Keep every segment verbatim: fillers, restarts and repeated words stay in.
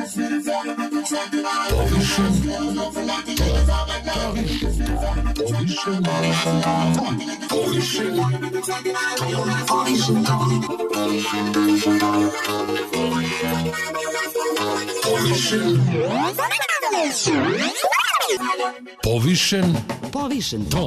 Povišen Povišen ton.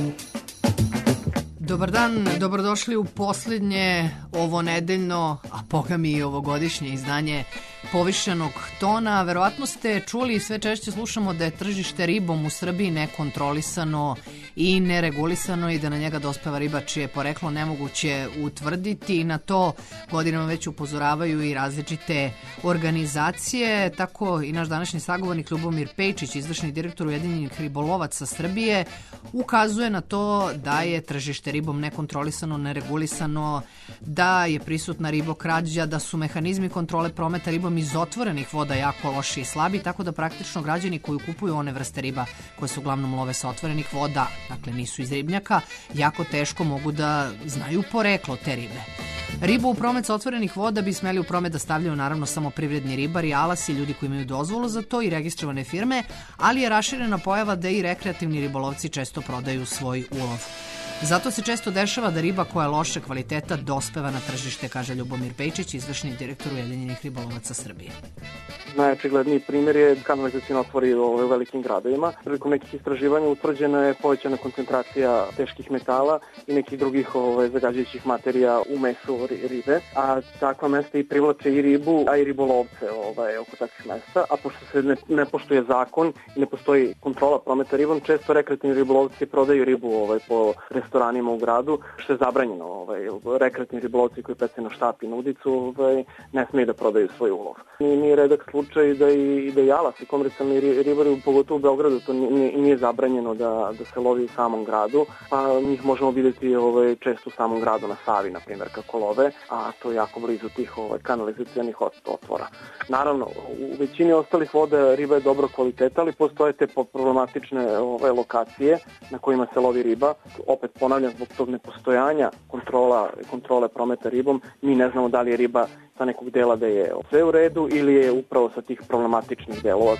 Dobar dan, dobrodošli u posljednje ovo nedeljno, a boga mi i ovogodišnje izdanje Povišenog tona. Verovatno ste čuli i sve češće slušamo da je tržište ribom u Srbiji nekontrolisano i neregulisano i da na njega dospeva riba čije poreklo nemoguće utvrditi. Na to godinama već upozoravaju i različite organizacije. Tako i naš današnji sagovornik Ljubomir Pejčić, izvršni direktor Ujedinjenih ribolovaca Srbije, ukazuje na to da je tržište ribom nekontrolisano, neregulisano, da je prisutna ribokrađa, da su mehanizmi kontrole prometa ribom iz otvorenih voda jako loši i slabi, tako da praktično građani koji kupuju one vrste riba koje se uglavnom love sa otvorenih voda, dakle nisu iz ribnjaka, jako teško mogu da znaju poreklo te ribe. Ribu u promet sa otvorenih voda bi smeli u promet da stavljaju naravno samo privredni ribari, alasi, ljudi koji imaju dozvolu za to i registrovane firme, ali je raširena pojava da i rekreativni ribolovci često prodaju svoj ulov. Zato se često dešava da riba koja je loše kvaliteta dospeva na tržište, kaže Ljubomir Pejčić, izvršni direktor Ujedinjenih ribolovaca Srbije. Najočigledniji primjer je kanalizacijni otvori u velikim gradovima. Prilikom nekih istraživanja utvrđena je povećana koncentracija teških metala i nekih drugih ove, zagađujućih materija u mesu ribe, a takva mesta i privlače i ribu, a i ribolovce ovaj, oko takvih mesta, a pošto se ne, ne poštuje zakon i ne postoji kontrola prometa ribom, često rekreativni ribolovci prodaju ribu ovaj, po restoranima u gradu, što je zabranjeno. Ovaj, rekreativni ribolovci koji pece na štap i na udicu ovaj, ne smeju da prodaju svoj ulov. Nije, nije redak slučaj da i, da i alas i komercijalni ribari, pogotovo u Beogradu, to nije, nije zabranjeno da, da se lovi u samom gradu, pa njih možemo vidjeti ovaj, često u samom gradu na Savi, na primjer, kako love, a to je jako blizu tih ovaj, kanalizacijanih otvora. Naravno, u većini ostalih voda riba je dobro kvaliteta, ali postoje te problematične ovaj, lokacije na kojima se lovi riba. Opet ponavljam, zbog tog nepostojanja kontrola, kontrole prometa ribom, mi ne znamo da li je riba sa nekog dela da je sve u redu ili je upravo sa tih problematičnih delova.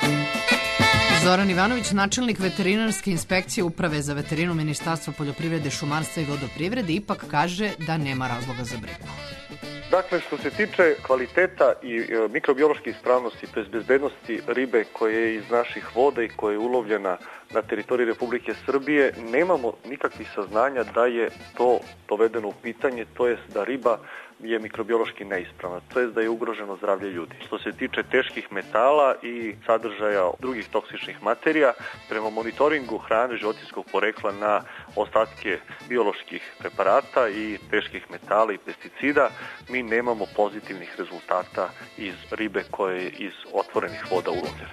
Zoran Ivanović, načelnik veterinarske inspekcije Uprave za veterinu Ministarstva poljoprivrede, šumarstva i vodoprivrede, ipak kaže da nema razloga za brigu. Dakle, što se tiče kvaliteta i mikrobiološke ispravnosti, to je bezbednosti ribe koje je iz naših voda i koja je ulovljena na teritoriji Republike Srbije, nemamo nikakvih saznanja da je to dovedeno u pitanje, to jest da riba je mikrobiološki neispravna, to jest da je ugroženo zdravlje ljudi. Što se tiče teških metala i sadržaja drugih toksičnih materija, prema monitoringu hrane životinjskog porekla na ostatke bioloških preparata i teških metala i pesticida, mi nemamo pozitivnih rezultata iz ribe koje je iz otvorenih voda ulovljena.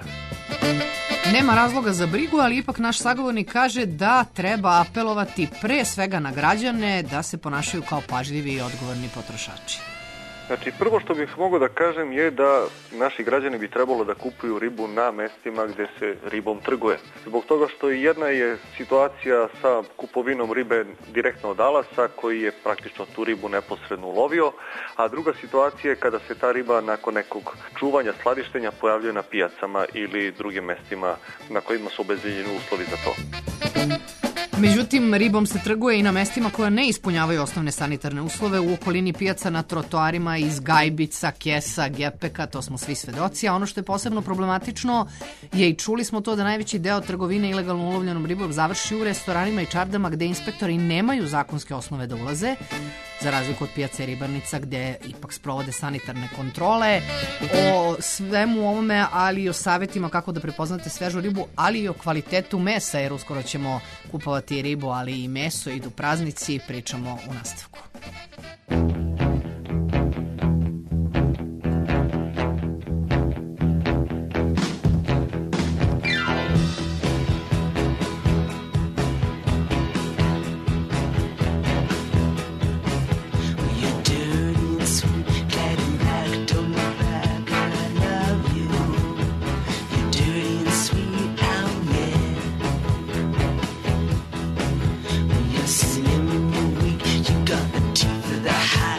Nema razloga za brigu, ali ipak naš sagovornik kaže da treba apelovati pre svega na građane da se ponašaju kao pažljivi i odgovorni potrošači. Znači, prvo što bih mogao da kažem je da naši građani bi trebalo da kupuju ribu na mestima gde se ribom trguje. Zbog toga što jedna je situacija sa kupovinom ribe direktno od alasa koji je praktično tu ribu neposredno ulovio, a druga situacija je kada se ta riba nakon nekog čuvanja, skladištenja pojavljuje na pijacama ili drugim mestima na kojima su obezbeđeni uslovi za to. Međutim, ribom se trguje i na mestima koja ne ispunjavaju osnovne sanitarne uslove, u okolini pijaca, na trotoarima, iz gajbica, kesa, gepeka, to smo svi svedoci, a ono što je posebno problematično je, i čuli smo to, da najveći deo trgovine ilegalno ulovljenom ribom završi u restoranima i čardama gde inspektori nemaju zakonske osnove da ulaze, za razliku od pijaca i ribarnica gde ipak sprovode sanitarne kontrole. O svemu ovome, ali i o savjetima kako da prepoznate svežu ribu, ali i o kvalitetu mesa, jer uskoro ćemo kupovati ribu, ali i meso, idu praznici, pričamo u nastavku. The high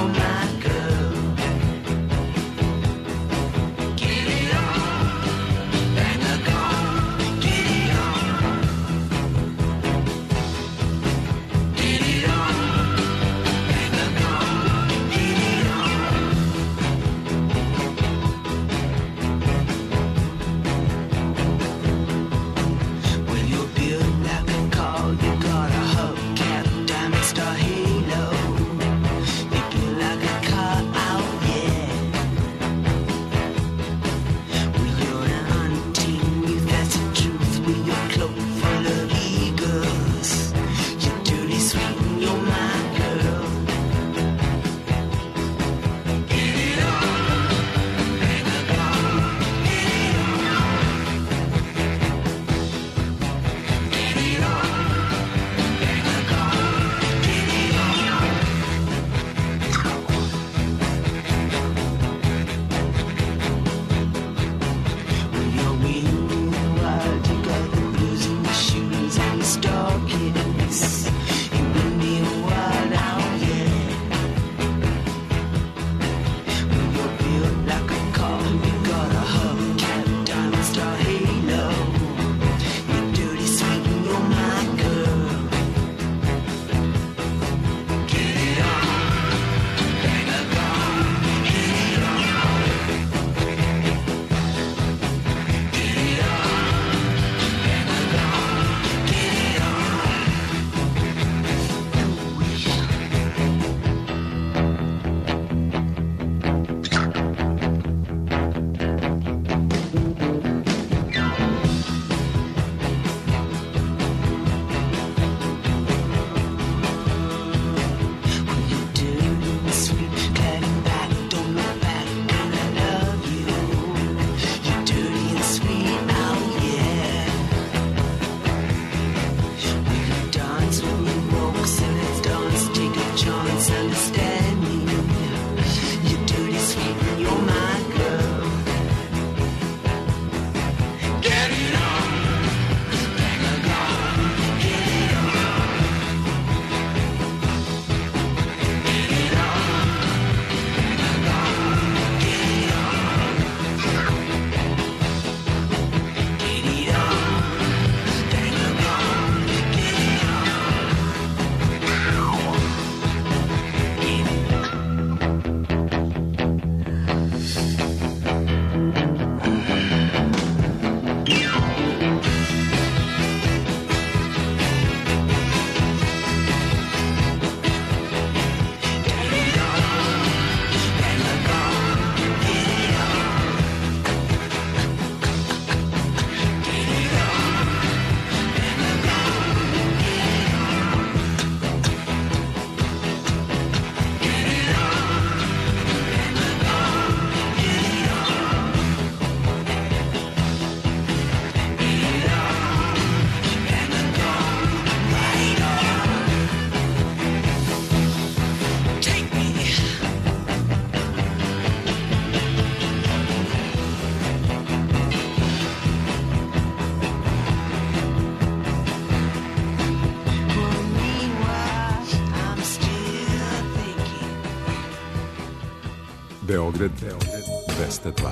Beograd dvesta dva.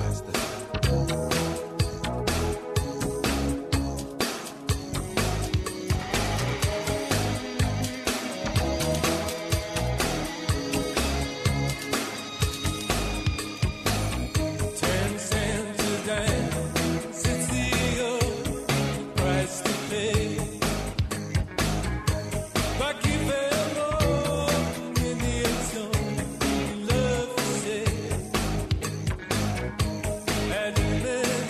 And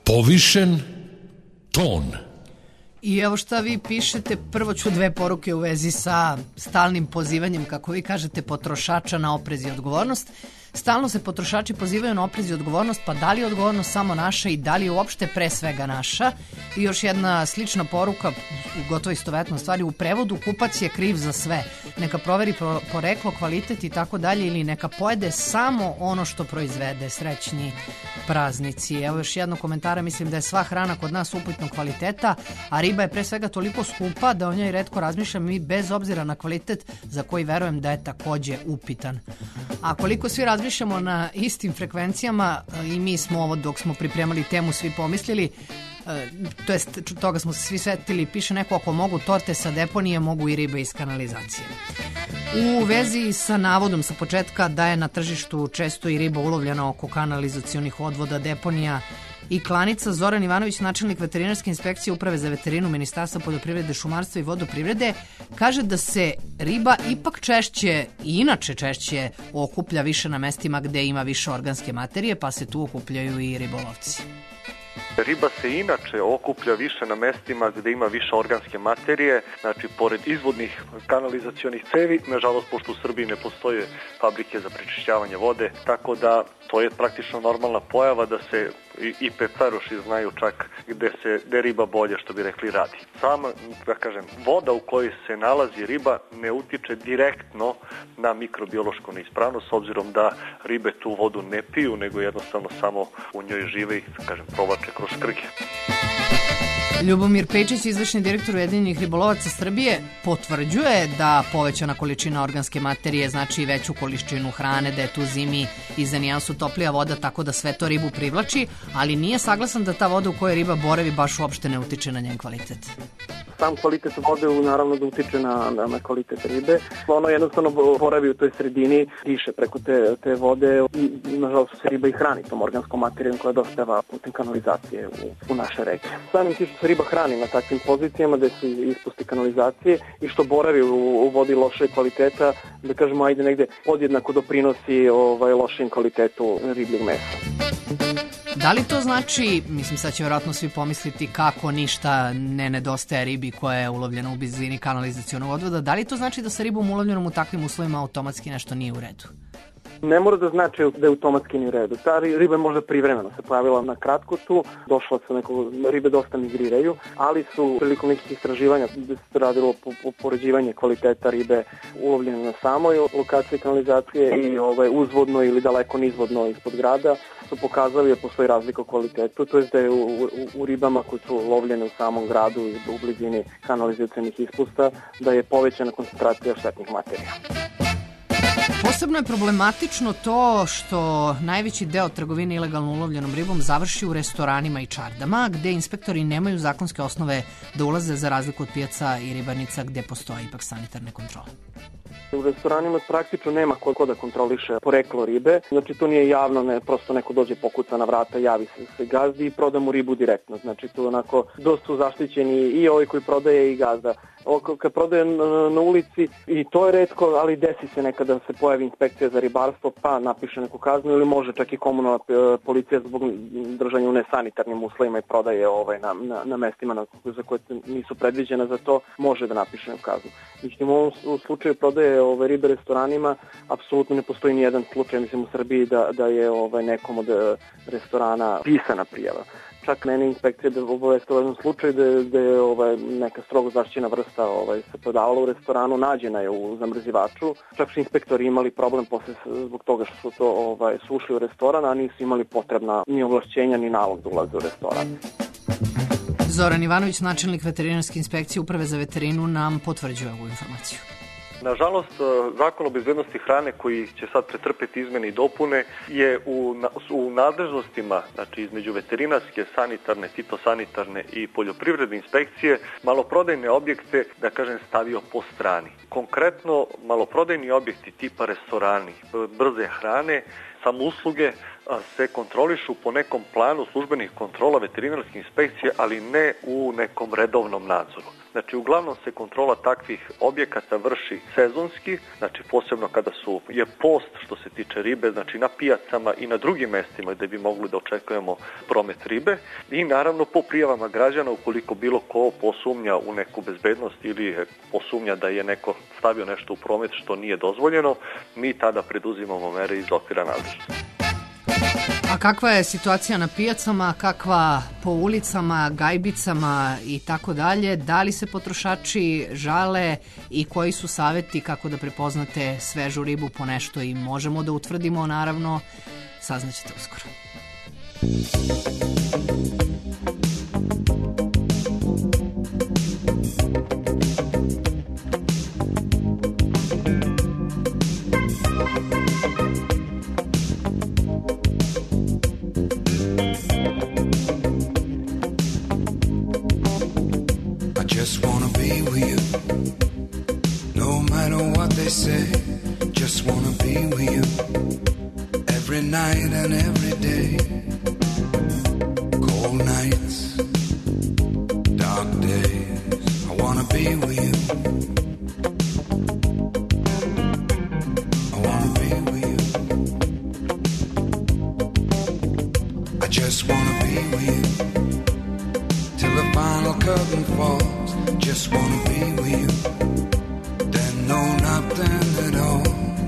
Povišen ton. I evo šta vi pišete, prvo ću dve poruke u vezi sa stalnim pozivanjem, kako vi kažete, potrošača na oprez i odgovornost. Stalno se potrošači pozivaju na oprez i odgovornost, pa da li je odgovornost samo naša i da li je uopšte pre svega naša? I još jedna slična poruka, gotovo istovetna stvari, u prevodu kupac je kriv za sve. Neka proveri poreklo, kvalitet i tako dalje ili neka pojede samo ono što proizvede. Srećni praznici. Evo još jedno komentara, mislim da je sva hrana kod nas upitnog kvaliteta, a riba je pre svega toliko skupa da o njoj retko razmišljam i bez obzira na kvalitet za koji verujem da je takođe upitan. A koliko svi razmišljamo na istim frekvencijama, i mi smo ovo dok smo pripremali temu svi pomislili, to jest toga smo se svi setili, piše neko ako mogu torte sa deponije, mogu i ribe iz kanalizacije. U vezi sa navodom sa početka da je na tržištu često i riba ulovljena oko kanalizacionih odvoda, deponija i klanica, Zoran Ivanović, načelnik veterinarske inspekcije Uprave za veterinu Ministarstva poljoprivrede, šumarstva i vodoprivrede, kaže da se riba ipak češće i inače češće okuplja više na mestima gde ima više organske materije, pa se tu okupljaju i ribolovci. Riba se inače okuplja više na mestima gde ima više organske materije, znači pored izvodnih kanalizacionih cevi, nažalost pošto u Srbiji ne postoje fabrike za prečišćavanje vode, tako da to je praktično normalna pojava da se i pecaroši znaju čak gde se gde riba bolje, što bi rekli, radi. Sama, da kažem, voda u kojoj se nalazi riba ne utiče direktno na mikrobiološku neispravnost, s obzirom da ribe tu vodu ne piju, nego jednostavno samo u njoj žive i, da kažem, provlače kroz krge. Ljubomir Pejčić, izvršni direktor Ujedinjenih ribolovaca Srbije, potvrđuje da povećana količina organske materije znači veću količinu hrane, da je tu zimi i za nijansu toplija voda, tako da sve to ribu privlači, ali nije saglasan da ta voda u kojoj riba boravi baš uopšte ne utiče na njen kvalitet. Sam kvalitet vode naravno da utiče na, na, na kvalitet ribe. Ono jednostavno boravi u toj sredini, diše preko te, te vode i nažalost se riba i hrani tom organskom materijom koja dospeva putem kanalizacije u, u naše reke. Samim tim što se riba hrani na takvim pozicijama gde su ispusti kanalizacije i što boravi u, u vodi loše kvaliteta, da kažemo ajde negde podjednako doprinosi ovaj, lošem kvalitetu ribljeg mesa. Da li to znači, mislim sad će vjerojatno svi pomisliti kako ništa ne nedostaje ribi koja je ulovljena u blizini kanalizacionog odvoda, da li to znači da sa ribom ulovljenom u takvim uslovima automatski nešto nije u redu? Ne mora da znači da je automatski ni u redu. Ta riba je možda privremeno se pojavila na kratko tu, došla su neko, ribe dosta migriraju, ali su prilikom nekih istraživanja gde se radilo po, po poređivanje kvaliteta ribe ulovljene na samoj lokaciji kanalizacije i ovaj, uzvodno ili daleko nizvodno ispod grada, su pokazali da postoji razlika u kvalitetu, to je da je u, u, u ribama koje su lovljene u samom gradu i u blizini kanalizacionih ispusta, da je povećana koncentracija štetnih materija. Posebno je problematično to što najveći deo trgovine ilegalno ulovljenom ribom završi u restoranima i čardama, gde inspektori nemaju zakonske osnove da ulaze, za razliku od pijaca i ribarnica gde postoje ipak sanitarne kontrole. U restoranima praktično nema ko, ko da kontroliše poreklo ribe, znači to nije javno, ne, prosto neko dođe, pokuca na vrata, javi se, se gazdi i proda mu ribu direktno, znači tu onako dosta su zaštićeni i ovi koji prodaje i gazda. Ovo kad prodaje na, na ulici i to je retko, ali desi se nekada da se pojavi inspekcija za ribarstvo pa napiše neku kaznu ili može čak i komunalna policija zbog držanja u nesanitarnim uslovima i prodaje ovaj, na, na, na mestima na, za koje nisu predviđena za to, može da napiše neku kaznu. Mislim, u ovom slučaju prodaje ove ribe restoranima, apsolutno ne postoji ni jedan slučaj, mislim, u Srbiji da, da je ovaj, nekom od restorana pisana prijava. Čak mene inspekcija da obavestila jedan slučaj da, da je ovaj, neka strogo zaštićena vrsta ovaj, se prodavala u restoranu, nađena je u zamrzivaču. Čak su inspektori imali problem posle zbog toga što su to ovaj, su ušli u restoran, a nisu imali potrebna ni ovlašćenja ni nalog da ulaze u restoran. Zoran Ivanović, načelnik veterinarske inspekcije Uprave za veterinu, nam potvrđuje ovu informaciju. Nažalost, Zakon o bezbednosti hrane koji će sad pretrpeti izmene i dopune je u, u nadležnostima, znači između veterinarske, sanitarne, fitosanitarne i poljoprivredne inspekcije, maloprodajne objekte, da kažem, stavio po strani. Konkretno, maloprodajni objekti tipa restorani, brze hrane, samousluge se kontrolišu po nekom planu službenih kontrola veterinarske inspekcije, ali ne u nekom redovnom nadzoru. Znači, uglavnom se kontrola takvih objekata vrši sezonski, znači posebno kada su je post što se tiče ribe, znači na pijacama i na drugim mestima gde bi mogli da očekujemo promet ribe i naravno po prijavama građana ukoliko bilo ko posumnja u neku bezbednost ili posumnja da je neko stavio nešto u promet što nije dozvoljeno, mi tada preduzimamo mere iz okvira nadležnosti. A kakva je situacija na pijacama, kakva po ulicama, gajbicama i tako dalje? Da li se potrošači žale i koji su saveti kako da prepoznate svežu ribu po nešto i možemo da utvrdimo, naravno, saznaćete uskoro. Night and every day, cold nights, dark days, I wanna be with you. I wanna be with you. I just wanna be with you till the final curtain falls. Just wanna be with you, then no nothing at all.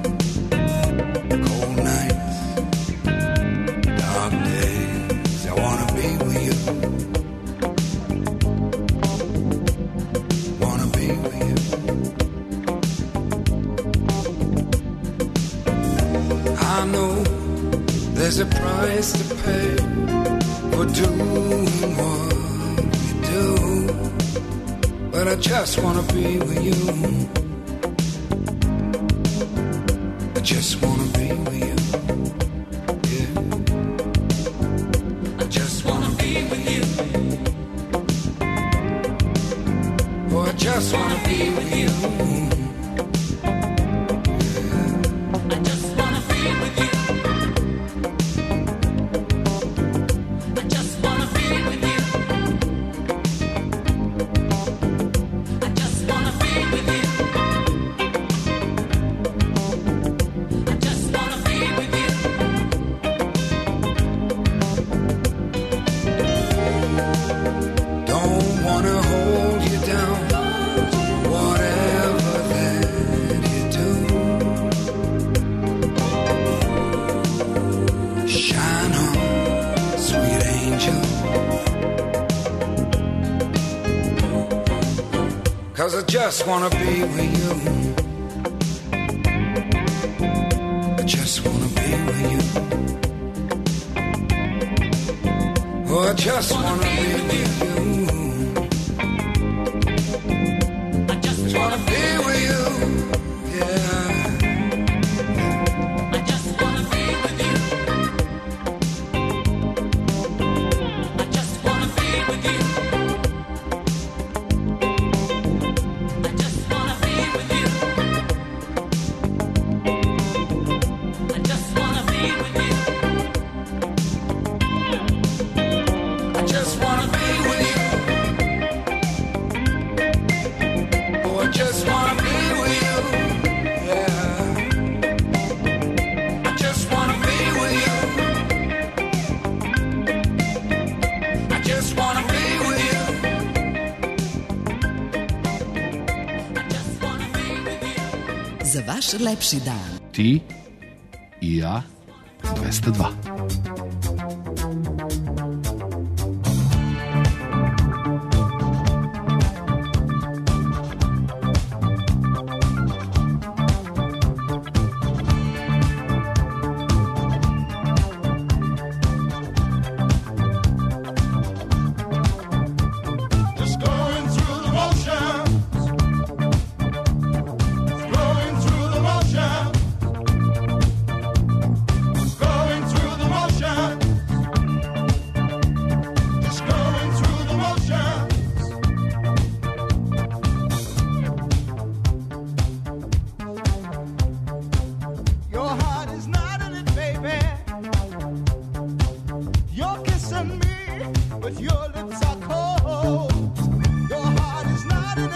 There's a price to pay for doing what we do, but I just wanna be with you. I just wanna be with you. Yeah. I just wanna be with you. Oh, I just wanna be with you. Cause I just wanna be with you. I just wanna be with you. Oh, I just wanna be with you. I just wanna be with you. Yeah. I just wanna be with you. I just wanna be with you. Za vaš lepši dan. Ti i ja dvesta dva. But your lips are cold. Your heart is not in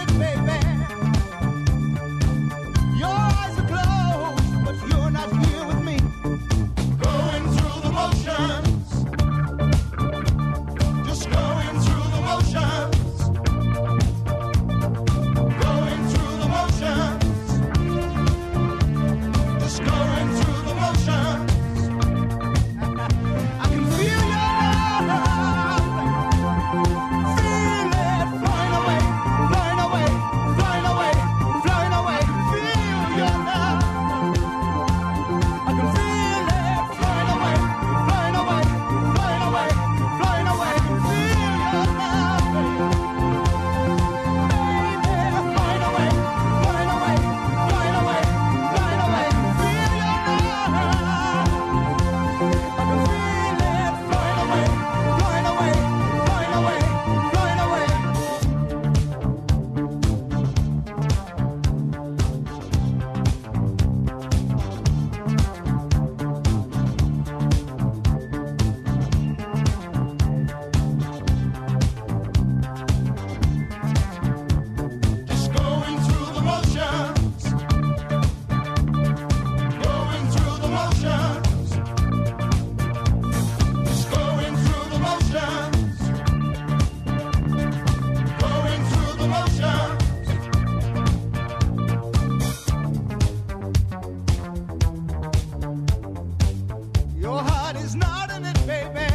heart is not in it, baby.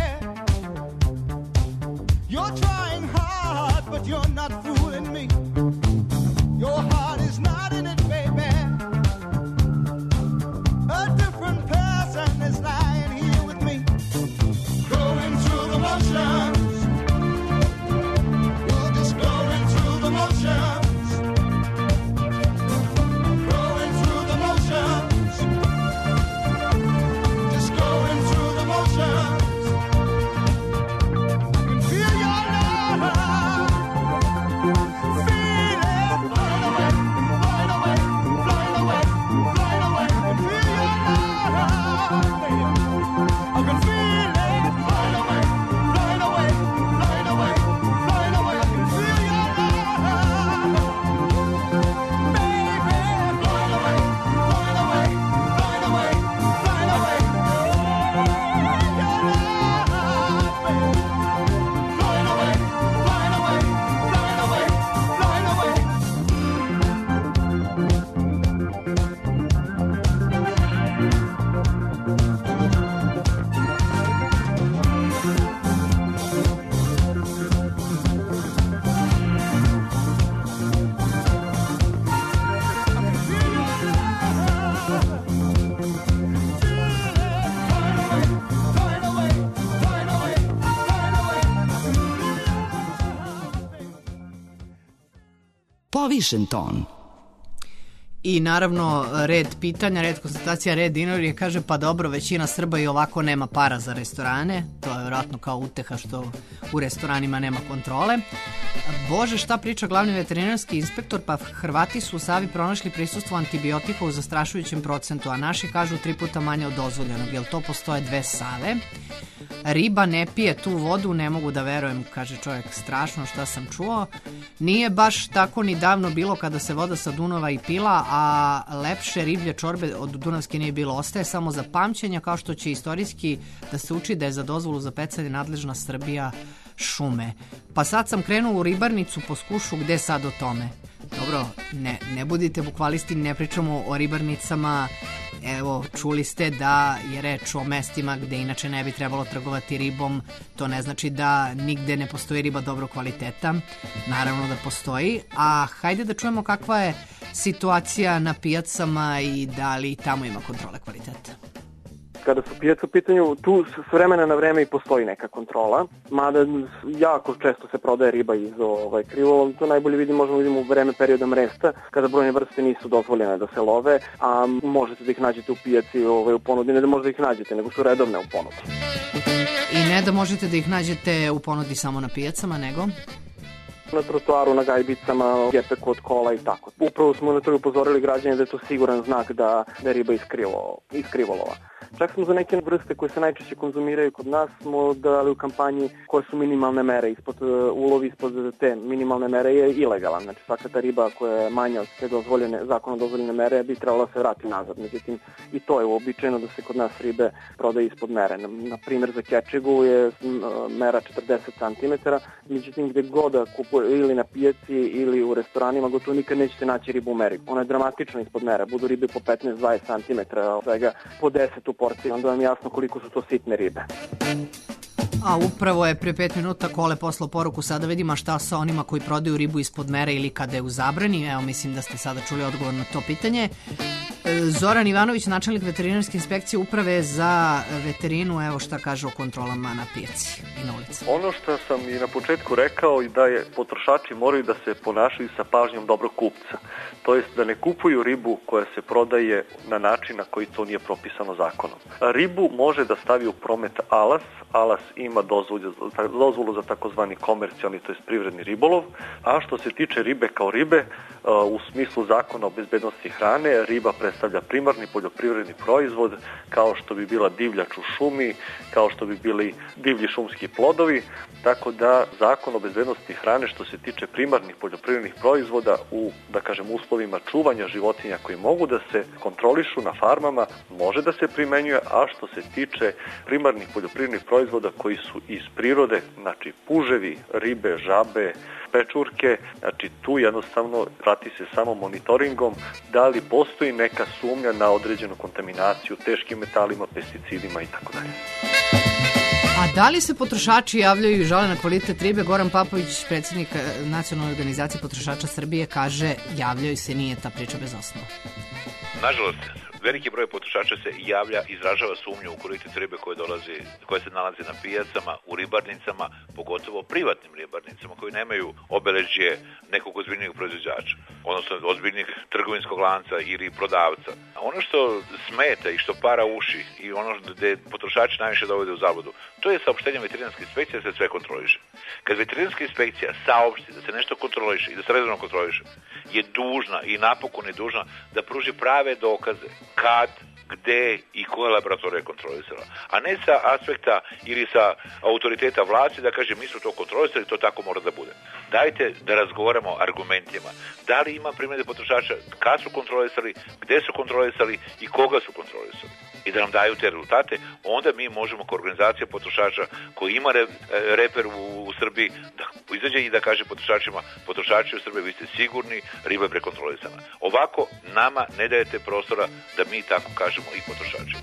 You're trying hard, but you're not fooling me. Your heart is not in it, baby. A different person is lying here with me. Going through the motions. You're just going through the motions. Going through the motions. Just going through the motions. I can feel your love. Feel it flying away, flying away, flying away, flying away. I can feel your love, baby. I can feel it flying away, flying away, flying away, flying away. I can feel your love, baby. Flying away, flying away, flying away, flying away. Your love, baby. Flying away, flying away, flying away, flying away. Povišen ton. I naravno red pitanja, red konstatacija, red dinari je kaže pa dobro, većina Srba i ovako nema para za restorane, to je vjerojatno kao uteha što u restoranima nema kontrole. Bože, šta priča glavni veterinarski inspektor, pa Hrvati su u Savi pronašli prisustvo antibiotika u zastrašujućem procentu, a naši kažu tri puta manje od dozvoljenog, jel to postoje dve Save? Riba ne pije tu vodu, ne mogu da verujem, kaže čovjek, strašno šta sam čuo. Nije baš tako ni davno bilo kada se voda sa Dunava i pila, a lepše riblje čorbe od Dunavske nije bilo. Ostaje samo za pamćenja, kao što će istorijski da se uči da je za dozvolu za pecanje nadležna Srbija šume. Pa sad sam krenuo u ribarnicu po skušu, gde sad o tome? Dobro, ne, ne budite bukvalisti, ne pričamo o ribarnicama. Evo, čuli ste da je reč o mestima gde inače ne bi trebalo trgovati ribom. To ne znači da nigde ne postoji riba dobrog kvaliteta. Naravno da postoji. A hajde da čujemo kakva je situacija na pijacama i da li tamo ima kontrole kvaliteta. Kada su pijace u pitanju, tu s vremena na vreme i postoji neka kontrola, mada jako često se prodaje riba iz ovaj, krivolova. To najbolje vidimo, možemo vidimo u vreme perioda mresta, kada brojne vrste nisu dozvoljene da se love, a možete da ih nađete u pijaci ovaj, u ponudi, ne da možete da ih nađete, nego su redovne u ponudi. I ne da možete da ih nađete u ponudi samo na pijacama, nego? Na trotoaru, na gajbicama, gepeku od kola i tako. Upravo smo na to upozorili građane da je to siguran znak da, da je riba iz, krivo, iz krivolova. Čak smo za neke vrste koje se najčešće konzumiraju kod nas smo dali u kampanji koje su minimalne mere, ispod ulov ispod te minimalne mere je ilegalan. Znači svaka ta riba koja je manja od te dozvoljene, zakonom dozvoljene mere bi trebala se vrati nazad. Međutim, i to je uobičajeno da se kod nas ribe prodaje ispod mere. Na, na primjer za kečigu je mera četrdeset centimetara, međutim gde god da kupuje ili na pijaci ili u restoranima gotovo nikad nećete naći ribu u meri. Ona je dramatično ispod mere, budu ribe po petnaest do dvadeset centimetara, svega po deset u porciji, onda vam je jasno koliko su to sitne ribe. A upravo je pre pet minuta Kole poslao poruku, sada vidimo šta sa onima koji prodaju ribu ispod mere ili kada je u zabrani. Evo, mislim da ste sada čuli odgovor na to pitanje. Zoran Ivanović, načelnik veterinarske inspekcije Uprave za veterinu, evo šta kaže o kontrolama na pijaci i na ulici. Ono što sam i na početku rekao i da je potrošači moraju da se ponašaju sa pažnjom dobrog kupca. To jest da ne kupuju ribu koja se prodaje na način na koji to nije propisano zakonom. Ribu može da stavi u promet alas. Alas ima dozvolu, dozvolu za takozvani komercijalni, to jest privredni ribolov, a što se tiče ribe kao ribe, u smislu zakona o bezbednosti hrane, riba predstavlja primarni poljoprivredni proizvod, kao što bi bila divljač u šumi, kao što bi bili divlji šumski plodovi, tako da zakon o bezbednosti hrane što se tiče primarnih poljoprivrednih proizvoda u, da kažem, uslovima čuvanja životinja koji mogu da se kontrolišu na farmama, može da se primenjuje, a što se tiče primarnih poljoprivrednih proizvoda koji su iz prirode, znači puževi, ribe, žabe, pečurke, znači tu jednostavno prati se samo monitoringom da li postoji neka sumnja na određenu kontaminaciju teškim metalima, pesticidima i tako dalje. A da li se potrošači javljaju i žale na kvalitet ribe? Goran Papović, predsjednik Nacionalne organizacije potrošača Srbije, kaže javljaju se, nije ta priča bez osnova. Nažalost, veliki broj potrošača se javlja, izražava sumnju u kvalitet ribe koje dolazi, koje se nalaze na pijacama, u ribarnicama, pogotovo privatnim ribarnicama koji nemaju obeležje nekog ozbiljnijeg proizvođača, odnosno ozbiljnijeg trgovinskog lanca ili prodavca. Ono što smeta i što para uši i ono gde potrošači najviše dovode u zabludu, to je saopštenje veterinarske inspekcije da se sve kontroliše. Kad veterinarska inspekcija saopšti da se nešto kontroliše i da se redovno kontroliše, je dužna i napokon je dužna da pruži prave dokaze kad, gde i koja laboratorija je kontrolisala. A ne sa aspekta ili sa autoriteta vlasti da kaže mi smo to kontrolisali, to tako mora da bude. Dajte da razgovaramo argumentima. Da li ima primjere potrošača, kad su kontrolisali, gde su kontrolisali i koga su kontrolisali. I da nam daju te rezultate, onda mi možemo kao organizacija potrošača koji ima re, reper u, u Srbiji da izađe i da kaže potrošačima, potrošači u Srbiji, vi ste sigurni, riba je prekontrolisana. Ovako nama ne dajete prostora da mi tako kažemo i potrošačima.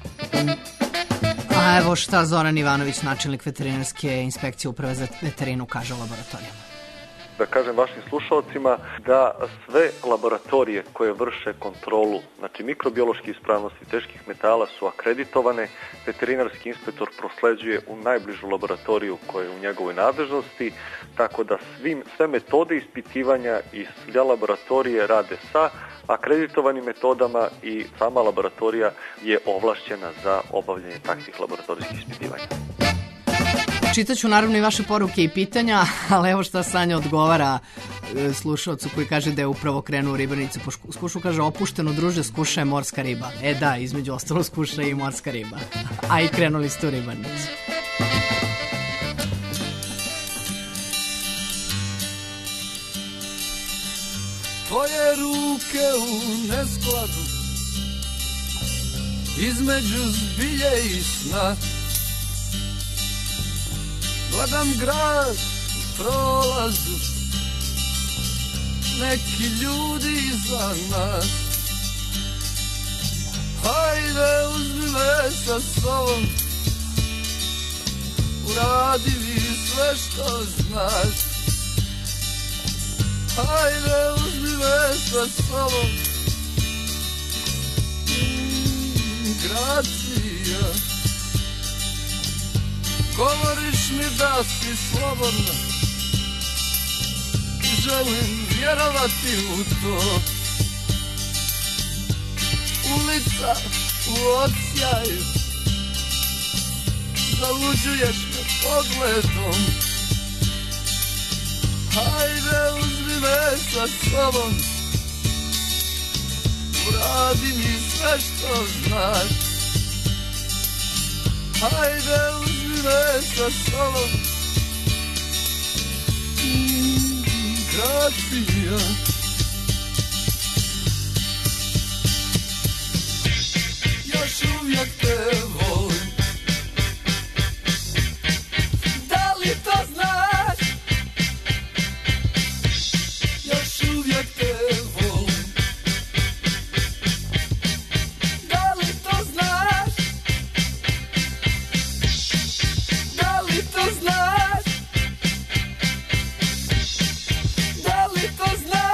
A evo šta Zoran Ivanović, načelnik veterinarske inspekcije Uprave za veterinu, kaže o laboratorijama. Da kažem vašim slušalcima da sve laboratorije koje vrše kontrolu, znači mikrobiološke ispravnosti teških metala su akreditovane, veterinarski inspektor prosleđuje u najbližu laboratoriju koja je u njegovoj nadležnosti, tako da svim, sve metode ispitivanja i sve laboratorije rade sa akreditovanim metodama i sama laboratorija je ovlašćena za obavljanje takvih laboratorijskih ispitivanja. Čitaću naravno i vaše poruke i pitanja, ali evo šta Sanja odgovara slušalcu koji kaže da je upravo krenuo u ribarnicu po skušu, kaže opušteno druže, skuša je morska riba. E da, između ostalo skuša je i morska riba. A i krenuli ste u ribarnicu. Tvoje ruke u neskladu između zbilje i sna. Gledam grad u prolazu, neki ljudi iza nas. Hajde uzmi me sa sobom, uradi mi sve što znaš. Hajde uzmi me sa sobom, mm, gracija. Govoriš mi da si slobodna, želim vjerovati u to. Ulica u odsjaju, zaluđuješ me pogledom. Hajde uzmi me sa sobom, uradi mi sve što znaš. Hajde uzmi me sa sobom, mm, gracija. Još uvijek te volim, da li to znaš? Još uvijek te volim, da li to znaš? Da li to znaš? Da li to znaš?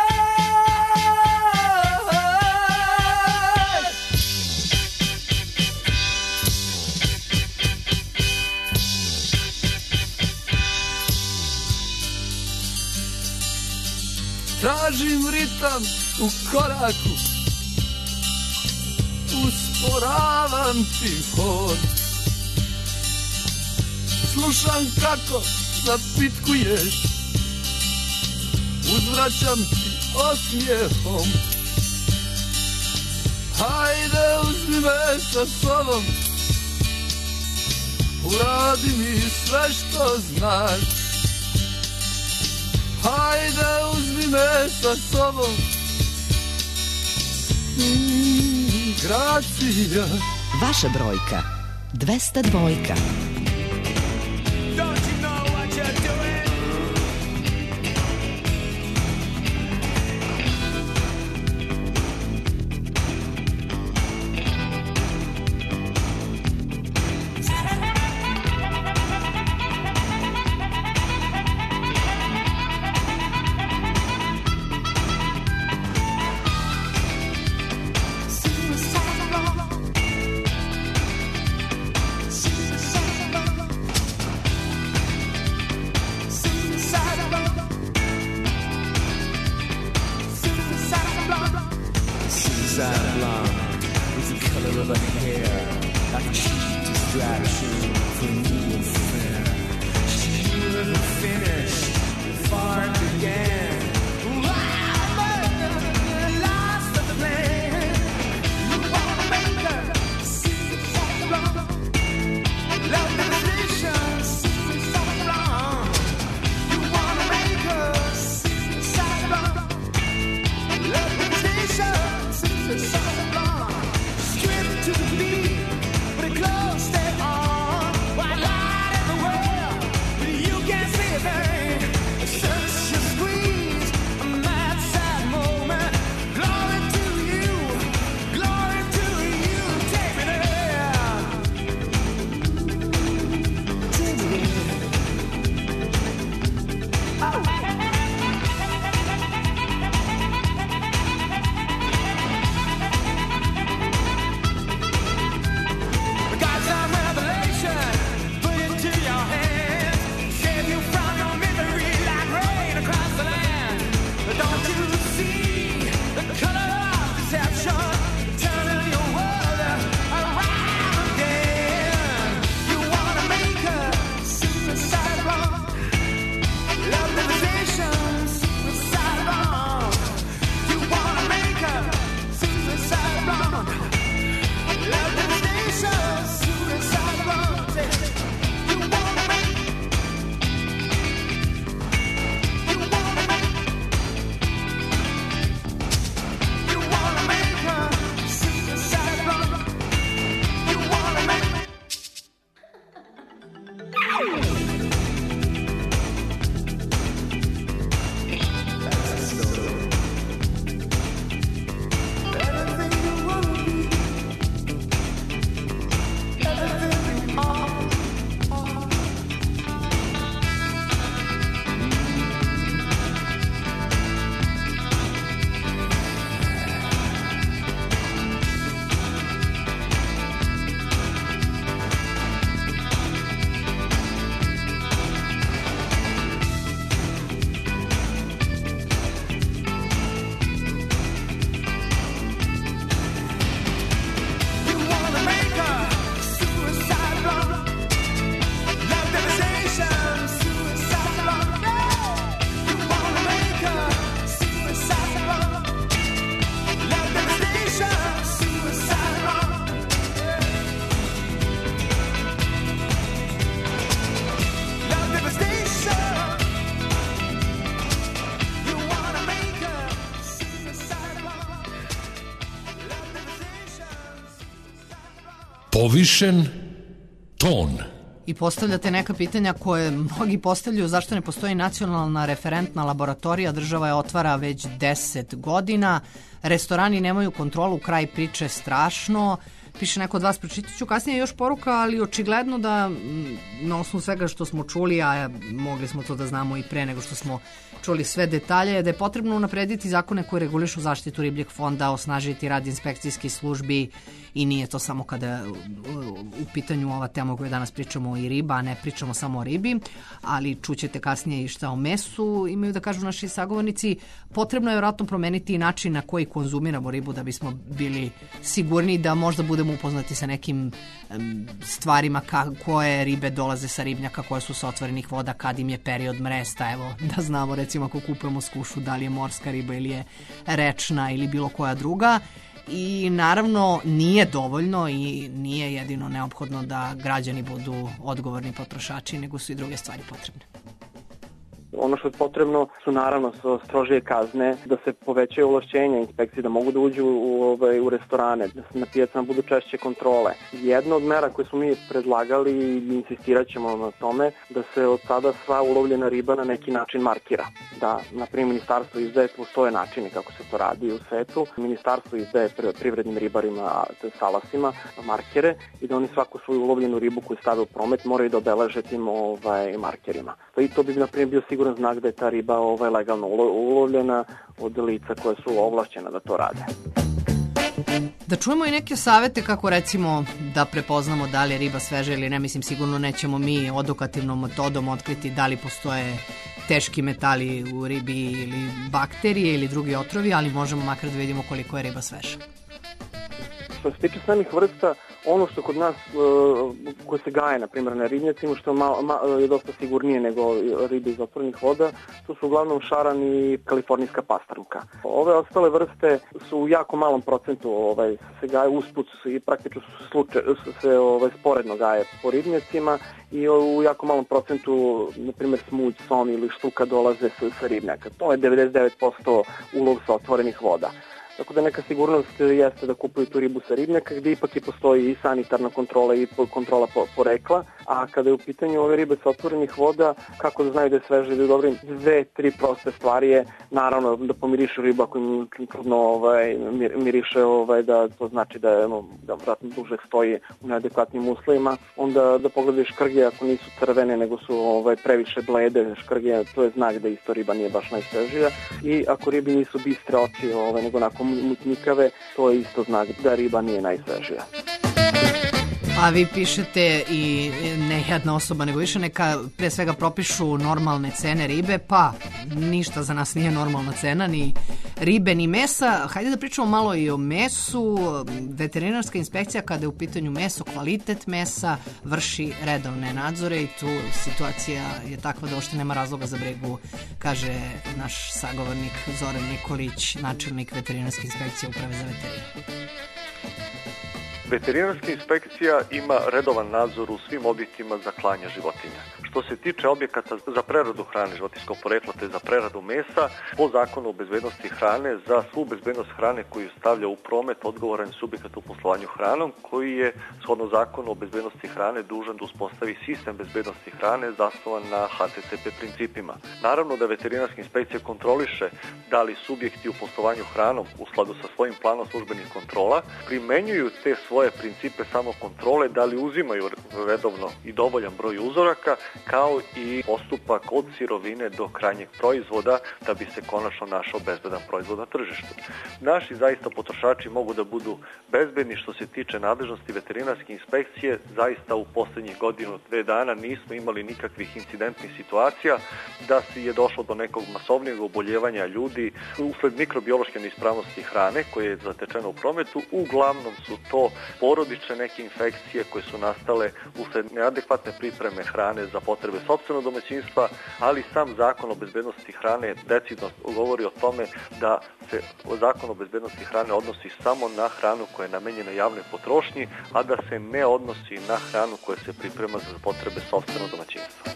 Tražim ritam u koraku, usporavam ti hod. Slušam kako zapitkuješ, uzvraćam ti osmijehom. Hajde uzmi me sa sobom, uradi mi sve što znaš. Hajde uzmi me sa sobom, mm, gracija. Vaša brojka dvesta dvojka. distraction from new affair. She wouldn't finish before it began. Lost the plan. You wanna make her see the wrong. Love demonstrations, so wrong. You wanna make her see the wrong. Love demonstrations, so wrong. Straight to the beat. Close stay on, white light in the world, but you can't see a thing. Search your squeeze, a mad sad moment. Glory to you, glory to you. Take me there, take me there. Oh. Povišen ton. I postavljate neka pitanja koje mnogi postavljaju, zašto ne postoji nacionalna referentna laboratorija, država je otvara već deset godina, restorani nemaju kontrolu, kraj priče strašno, piše neko od vas, pročitat ću kasnije još poruka, ali očigledno da na osnovu svega što smo čuli, a mogli smo to da znamo i pre nego što smo čuli sve detalje, da je potrebno unaprediti zakone koji regulišu zaštitu ribljeg fonda, osnažiti rad inspekcijskih službi i nije to samo kada u pitanju ova tema o kojoj danas pričamo i riba, a ne pričamo samo o ribi, ali čućete kasnije i šta o mesu imaju da kažu naši sagovornici. Potrebno je vjerojatno promeniti i način na koji konzumiramo ribu da bismo bili sigurni da možda budemo upoznati sa nekim um, stvarima ka, koje ribe dolaze sa ribnjaka, koje su sa otvorenih voda, kad im je period mresta, evo da znamo recimo ako kupujemo skušu da li je morska riba ili je rečna ili bilo koja druga. I naravno nije dovoljno i nije jedino neophodno da građani budu odgovorni potrošači, nego su i druge stvari potrebne. Ono što je potrebno su naravno strožije kazne, da se povećaju ovlašćenja inspekcije, da mogu da uđu u, ovaj, u restorane, da se na pijacama budu češće kontrole. Jedna od mera koje smo mi predlagali i insistirat ćemo na tome, da se od sada sva ulovljena riba na neki način markira. Da, na primjer, ministarstvo izdaje, postoje načini kako se to radi u svetu. Ministarstvo izdaje privrednim ribarima, salasima, markere i da oni svaku svoju ulovljenu ribu koju stave u promet moraju da obeleže tim ovaj, markerima. I to bi, na primjer, bio siguran znak da je ta riba ovaj, legalno ulovljena od lica koje su ovlašćena da to rade. Da čujemo i neke savete kako recimo da prepoznamo da li je riba sveža ili ne. Mislim, sigurno nećemo mi odokativnom metodom otkriti da li postoje teški metali u ribi ili bakterije ili drugi otrovi, ali možemo makar da vidimo koliko je riba sveža. Što se tiče samih vrsta, ono što kod nas, koje se gaje, na primjer, na ribnjacima, što ma, ma, je dosta sigurnije nego ribe iz otvorenih voda, to su uglavnom šaran i kalifornijska pastrmka. Ove ostale vrste su u jako malom procentu ovaj, se gaje usput i praktično su slučaj, se ovaj, sporedno gaje po ribnjacima i u jako malom procentu, na primjer, smuđ, som ili štuka dolaze sa, sa ribnjaka. To je devedeset devet posto ulov sa otvorenih voda. Tako da neka sigurnost jeste da kupuju tu ribu sa ribnjaka, gdje ipak i postoji i sanitarna kontrola i kontrola porekla, a kada je u pitanju ove ribe sa otvorenih voda, kako da znaju da je sveže ili dobro, dve, tri proste stvari je, naravno, da pomirišu ribu ako im trudno ovaj, miriše, ovaj, da to znači da, je, no, da vratno duže stoji u neadekvatnim uslovima, onda da pogledaju škrge ako nisu crvene, nego su ovaj, previše blede škrge, to je znak da isto riba nije baš najsvežija, i ako ribi nisu bistre oči, ovaj, nego onako mutnikave, to je isto znak da riba nije najsvežija. A vi pišete i ne jedna osoba, nego više neka pre svega propišu normalne cene ribe, pa ništa za nas nije normalna cena, ni ribe, ni mesa. Hajde da pričamo malo i o mesu. Veterinarska inspekcija, kada je u pitanju meso, kvalitet mesa, vrši redovne nadzore i tu situacija je takva da uopšte nema razloga za brigu, kaže naš sagovornik Zoran Nikolić, načelnik veterinarske inspekcije Uprave za veterinu. Veterinarska inspekcija ima redovan nadzor u svim objektima za klanje životinja. Što se tiče objekata za preradu hrane životinjskog porekla te za preradu mesa, po zakonu o bezbednosti hrane, za svu bezbednost hrane koju stavlja u promet odgovoran subjekat u poslovanju hranom, koji je shodno zakonu o bezbednosti hrane dužan da uspostavi sistem bezbednosti hrane zasnovan na H T C P principima. Naravno da veterinarska inspekcija kontroliše da li subjekti u poslovanju hranom u skladu sa svojim planom službenih kontrola primenjuju te svoje principe samokontrole, da li uzimaju redovno i dovoljan broj uzoraka, kao i postupak od sirovine do krajnjeg proizvoda da bi se konačno našao bezbedan proizvod na tržištu. Naši zaista potrošači mogu da budu bezbedni što se tiče nadležnosti veterinarske inspekcije. Zaista u poslednjih godinu, dve dana nismo imali nikakvih incidentnih situacija da si je došlo do nekog masovnijeg oboljevanja ljudi usled mikrobiološke neispravnosti hrane koje je zatečeno u prometu. Uglavnom su to porodične neke infekcije koje su nastale usled neadekvatne pripreme hrane za potrebe sopstvenog domaćinstva, ali sam zakon o bezbednosti hrane decidno govori o tome da se zakon o bezbednosti hrane odnosi samo na hranu koja je namenjena javnoj potrošnji, a da se ne odnosi na hranu koja se priprema za potrebe sopstvenog domaćinstva.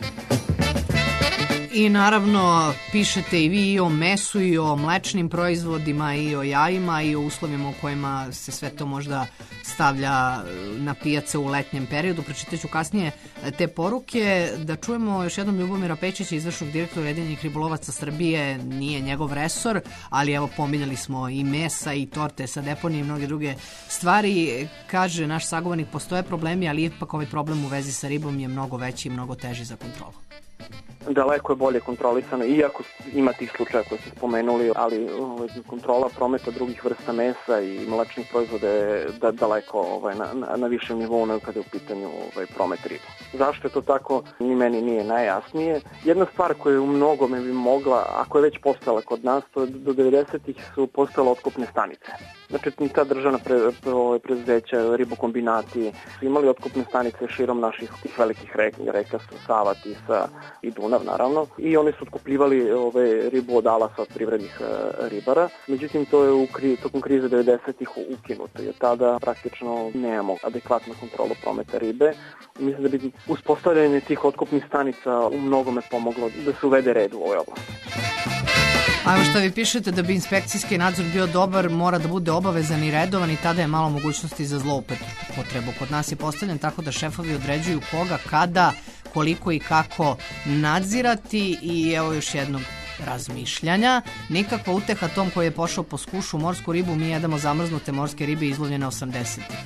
I naravno pišete i vi i o mesu i o mlečnim proizvodima i o jajima i o uslovima u kojima se sve to možda stavlja na pijace u letnjem periodu. Pročitat ću kasnije te poruke. Da čujemo još jednom Ljubomira Pečića, izvršnog direktora Ujedinjenih ribolovaca Srbije. Nije njegov resor, ali evo pominjali smo i mesa i torte sa deponije i mnoge druge stvari. Kaže naš sagovornik, postoje problemi, ali ipak ovaj problem u vezi sa ribom je mnogo veći i mnogo teži za kontrolu. Daleko je bolje kontrolisano, iako ima tih slučaja koje ste spomenuli, ali ovaj, kontrola prometa drugih vrsta mesa i mlečnih proizvoda je da, daleko ovaj, na, na, na višem nivou nego kada je u pitanju ovaj, promet riba. Zašto je to tako, ni meni nije najjasnije. Jedna stvar koja je u mnogome bi mogla, ako je već postojala kod nas, to je do devedesetih su postojale otkupne stanice. Znači, ta državna pre, pre, ove, preduzeća, ribokombinati su imali otkupne stanice širom naših tih velikih reka, reka su Sava, Tisa i Dunav, naravno. I oni su otkupljivali ove, ribu od alasa od privrednih e, ribara. Međutim, to je u kri, tokom krize devedesetih ukinuto, jer tada praktično nemamo adekvatnu kontrolu prometa ribe. Mislim da bi uspostavljanje tih otkupnih stanica u mnogome pomoglo da se uvede red u ovoj oblasti. A evo što vi pišete, da bi inspekcijski nadzor bio dobar, mora da bude obavezan i redovan i tada je malo mogućnosti za zloupotrebu. Kod nas je postavljen tako da šefovi određuju koga, kada, koliko i kako nadzirati. I evo još jednog razmišljanja. Nikakva uteha tom koji je pošao po skušu morsku ribu, mi jedemo zamrznute morske ribe izlovljene osamdesetih.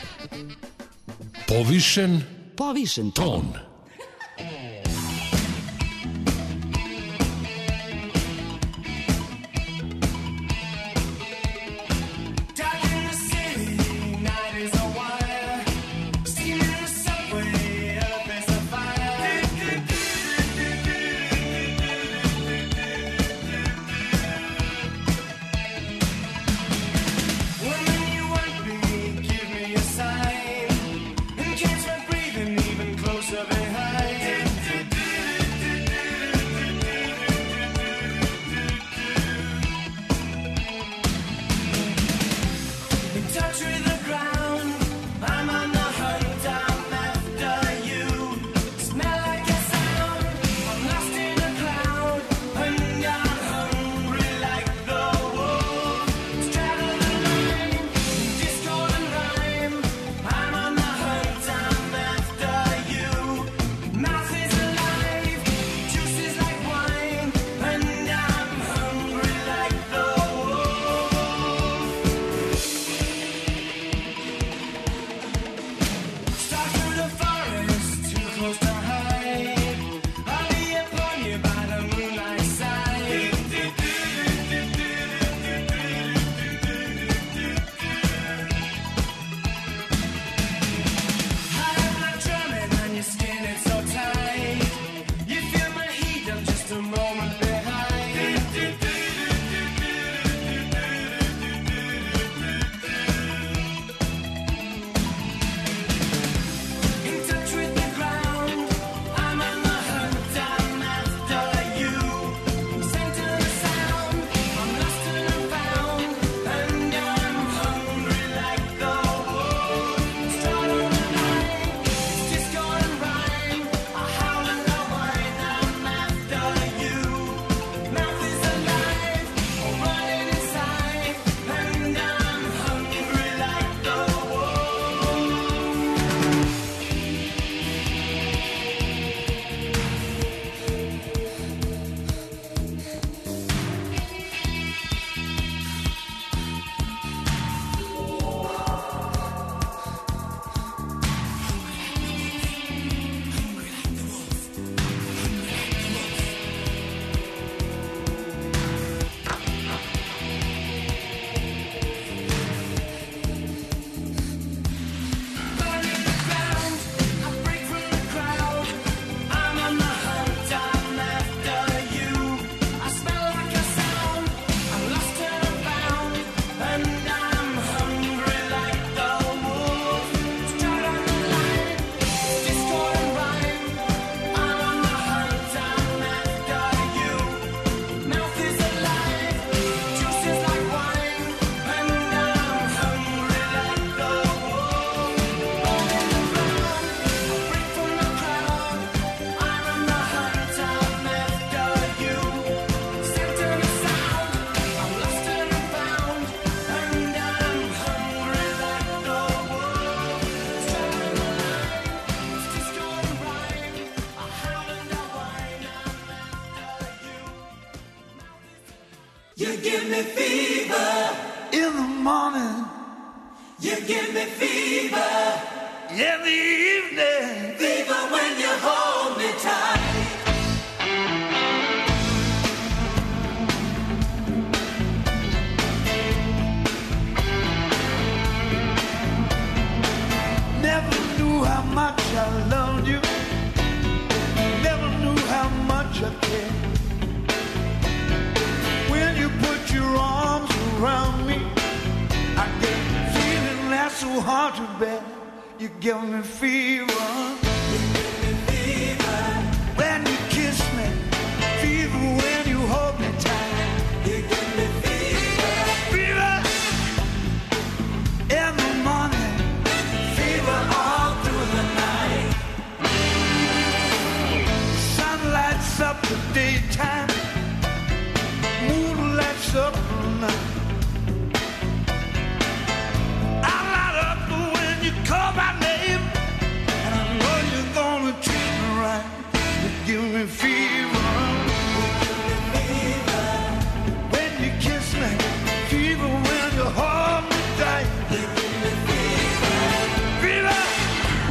Povišen, Povišen ton. ton. Woman, you want me, give me a sign. And catch my breathing se behind. In touch with the ground, I'm on the hunt, I'm after you. Smell like a sound, I'm lost in a cloud, and I'm hungry like the wolf. Straddle the line, discord and rhyme, I'm on the hunt, I'm after you. Mouth is alive, juice is like wine, and I'm hungry like the wolf. Start through the forest, too close to hide. I'll be upon you by the moonlight side. High up like drumming on your skin, it's so tight. You feel my heat, I'm just a moment behind. In touch with the ground, I'm on the hunt, I'm after you. Center the sound, I'm lost and I'm found, and I'm hungry like the wolf. Start on the night, discord and rhyme, I howl and I whine, I'm after you. Mouth is alive, I'm running inside, and I'm hungry like the wolf. Burning the ground, I break from the crowd. I'm on the hunt, I'm after you. I smell like a sound, I'm lost and I'm found, and I'm hungry like the wolf. Start on the line, discord and rhyme. I'm on the hunt, I'm after you. Mouth is alive, juice is like wine, and I'm hungry like the wolf. Burning the ground, I break from the crowd. I'm on the hunt, I'm after you. Center the sound, I'm lost and I'm found, and I'm hungry like the wolf. Straddling the line, discord and rhyme, I howl and I whine, I'm after you. You give me fever in the morning. You give me fever in the evening. Fever when you hold me tight. Never knew how much I loved you. Never knew how much I cared. When you put your arms around me, I get a feeling that's so hard to bear. You give me fever. You give me fever. When you kiss me, fever when you hold me tight. You give me fever. Fever in the morning, fever all through the night. Sun lights up the daytime, moon lights up the night. I light up when you call my name, and I know you're gonna treat me right. You give me fever. When you kiss me, fever when you hold me tight. Fever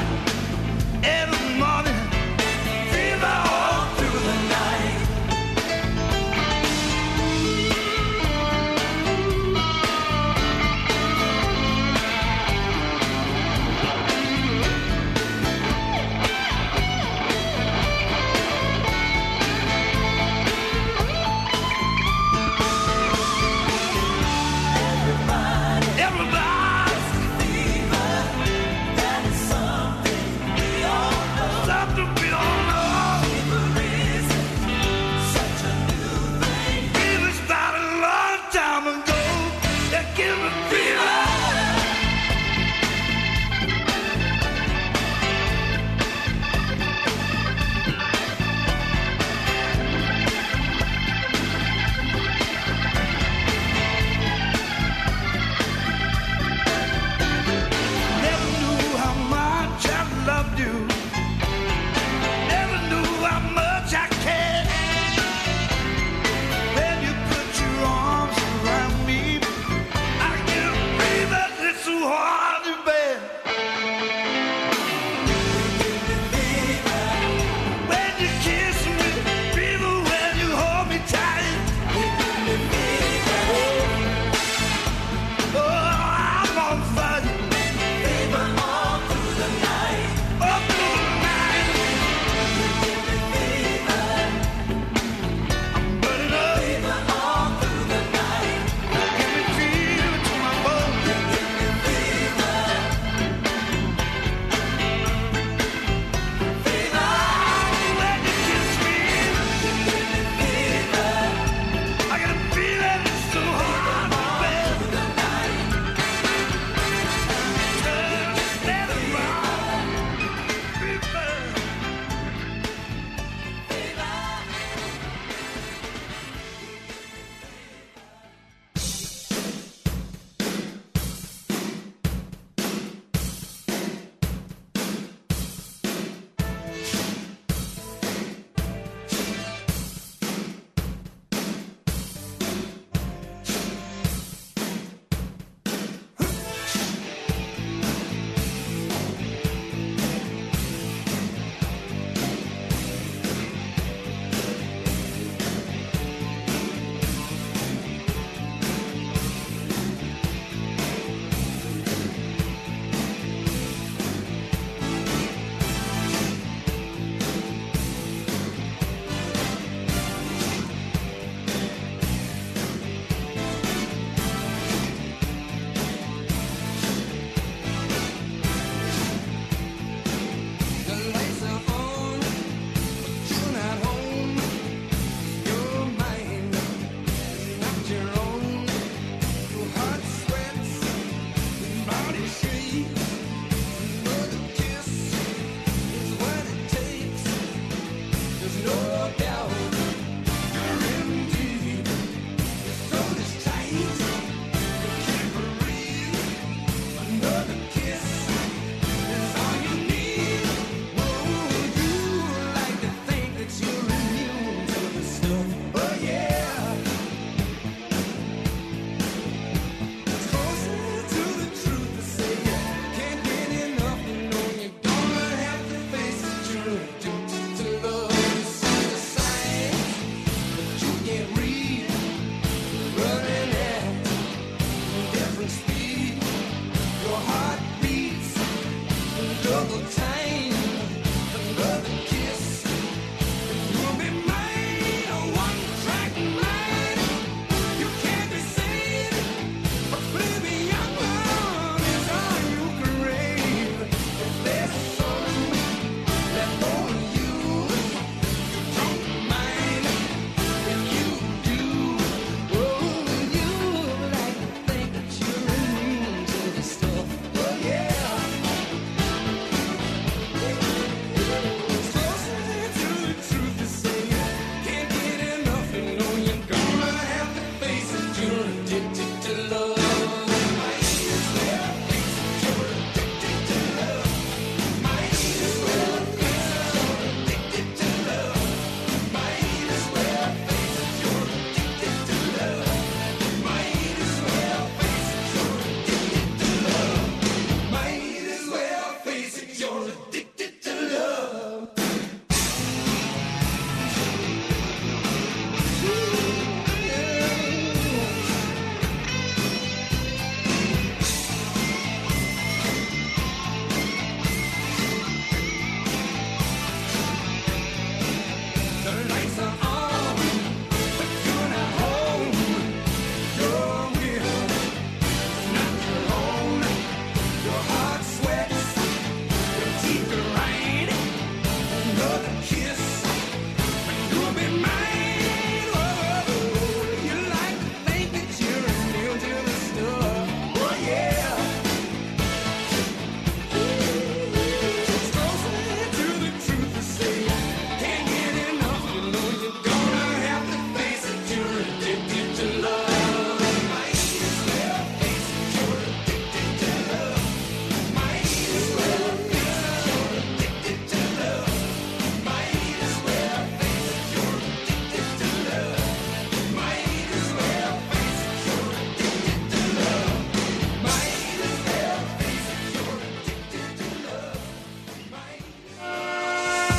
in the morning, fever all through the night.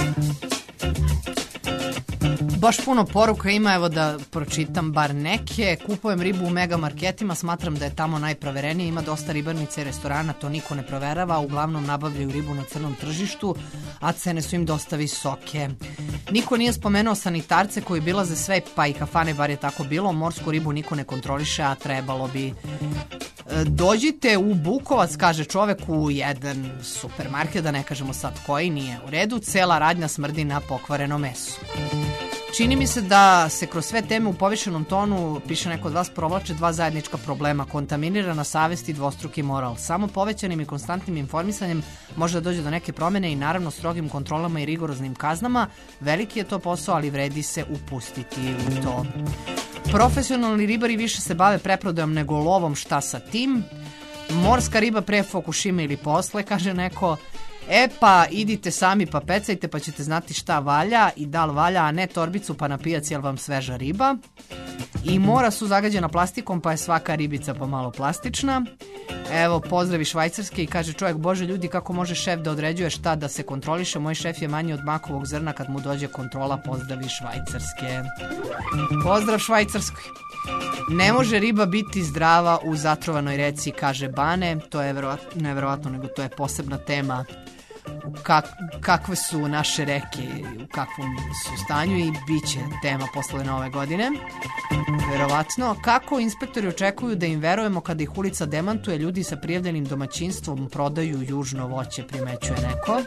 Baš puno poruka ima, evo da pročitam bar neke. Kupujem ribu u mega marketima, smatram da je tamo najproverenije. Ima dosta ribarnica i restorana, to niko ne proverava. Uglavnom nabavljaju ribu na crnom tržištu, a cene su im dosta visoke. Niko nije spomenuo sanitarce koji bilaze sve, pa i kafane, bar je tako bilo. Morsku ribu niko ne kontroliše, a trebalo bi. Dođite u Bukovac, kaže čovek, u jedan supermarket, da ne kažemo sad koji, nije u redu. Cela radnja smrdi na pokvareno meso. Čini mi se da se kroz sve teme u povišenom tonu, piše neko od vas, provlače dva zajednička problema: kontaminirana savest i dvostruki moral. Samo povećanim i konstantnim informisanjem može da dođe do neke promene i naravno strogim kontrolama i rigoroznim kaznama. Veliki je to posao, ali vredi se upustiti u to. Profesionalni ribari više se bave preprodajom nego lovom, šta sa tim? Morska riba pre Fukushime ili posle, kaže neko. E pa idite sami pa pecajte pa ćete znati šta valja i da li valja, a ne torbicu pa na pijaci jel vam sveža riba. I mora su zagađena plastikom pa je svaka ribica pomalo plastična. Evo pozdravi Švajcarske i kaže čovjek, bože ljudi, kako može šef da određuje šta da se kontroliše, moj šef je manji od makovog zrna kad mu dođe kontrola, pozdravi Švajcarske. Pozdrav Švajcarskoj. Ne može riba biti zdrava u zatrovanoj reci, kaže Bane. To je verovatno, neverovatno, nego to je posebna tema. Kak, kakve su naše reke, u kakvom su stanju, i bit će tema posle nove godine. Verovatno. Kako inspektori očekuju da im verujemo kada ih ulica demantuje, ljudi sa prijavljenim domaćinstvom prodaju južno voće, primećuje neko.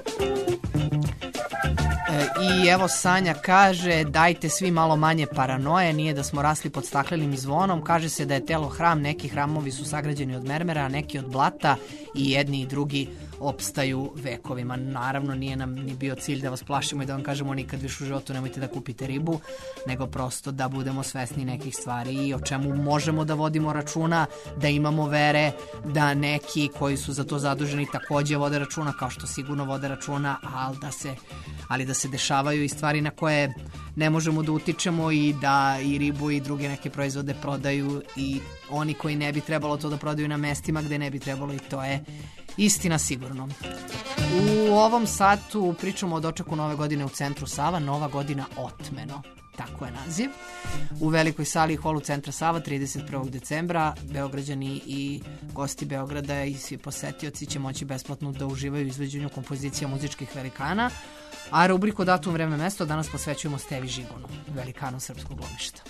I evo Sanja kaže, dajte svi malo manje paranoje, nije da smo rasli pod staklenim zvonom. Kaže se da je telo hram, neki hramovi su sagrađeni od mermera, a neki od blata, i jedni i drugi opstaju vekovima. Naravno nije nam ni bio cilj da vas plašimo i da vam kažemo nikad više u životu nemojte da kupite ribu, nego prosto da budemo svesni nekih stvari i o čemu možemo da vodimo računa, da imamo vere, da neki koji su za to zaduženi takođe vode računa, kao što sigurno vode računa, ali da se, ali da se dešavaju i stvari na koje ne možemo da utičemo, i da i ribu i druge neke proizvode prodaju i oni koji ne bi trebalo to da prodaju na mestima gde ne bi trebalo, i to je istina sigurno. U ovom satu pričamo o dočeku nove godine u centru Sava, Nova godina otmeno, tako je naziv. U velikoj sali i holu centra Sava trideset prvog decembra Beograđani i gosti Beograda i svi posetioci će moći besplatno da uživaju u izvođenju kompozicija muzičkih velikana, a rubriku Datum, vreme, mesto danas posvećujemo Stevi Žigonu, velikanu srpskog glumišta.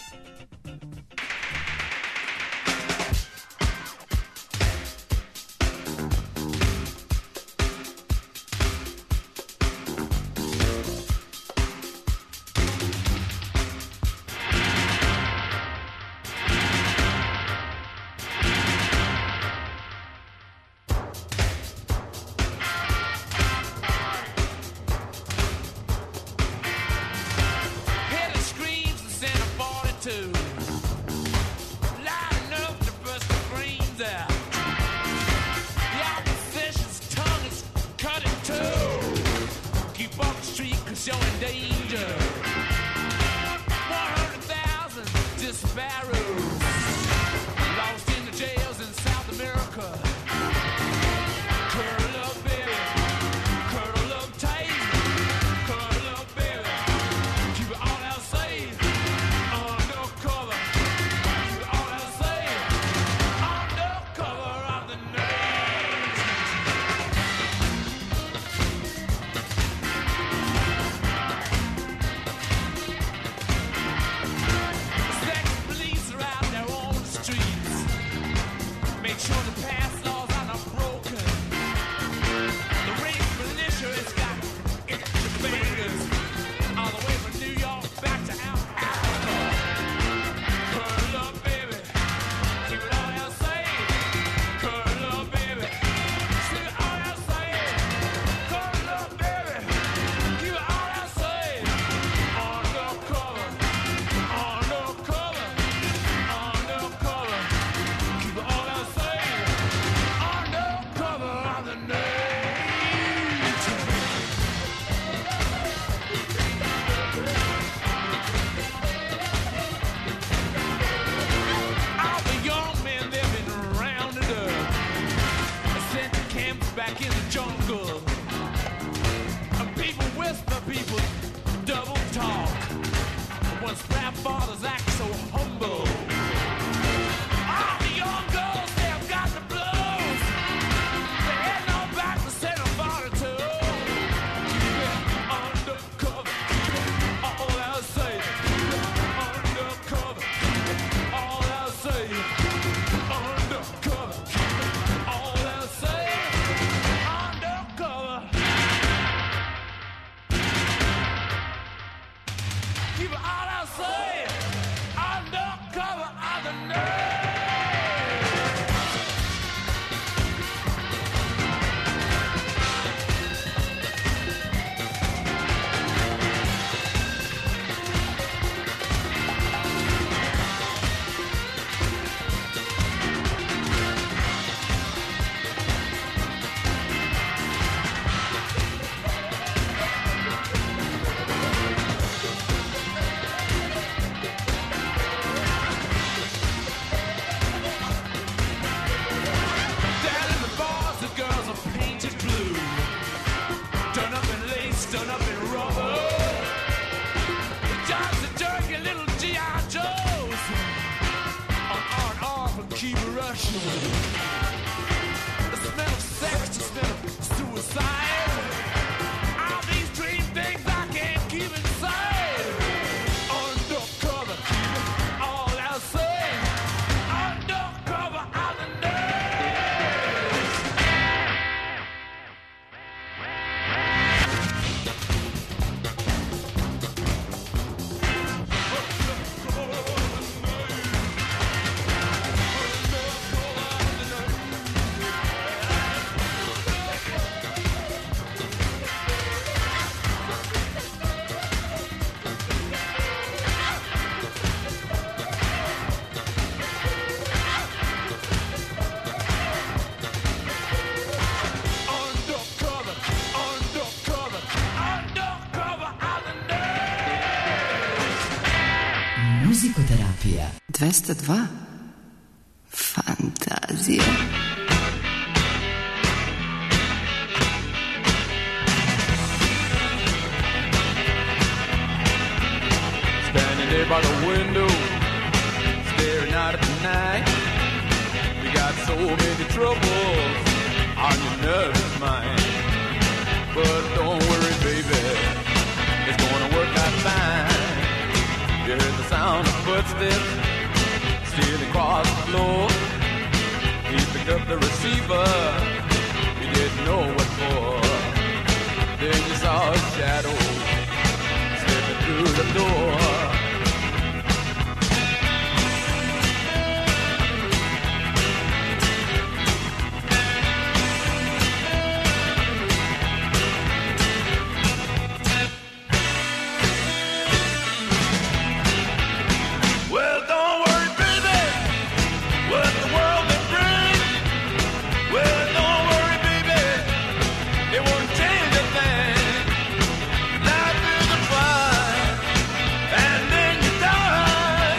Police are out and strap fathers act so humble. All the young girls, they've got the blues. They ain't no back to set them forty-two. Undercover, all I'll say. Undercover, all I'll say. Undercover, all I'll say. Undercover. Keep it all I'll say. Undercover of the nerve. Down in the bars, the girls are painted blue. Done up in lace, done up in rubber. The Johns are jerky little G I Joes. On on off and keep rushing. The smell of sex, the smell of suicide. All these dream things I can't keep inside. Undercover, all I'll say. Undercover of the nerves. Undercover, undercover, undercover of the nerves. Muzikoterapija. dvesta dva. Fantazija. Standing there by the window, staring out at the night. You got so many troubles on your nervous mind. But don't worry, baby, it's gonna work out fine. You heard the sound of footsteps stealing across the floor. He picked up the receiver, you didn't know what for. Then you saw a shadow slipping through the door. Well, don't worry, baby, what the world may bring. Well, don't worry, baby, it won't change a thing. Life is a fire, and then you die.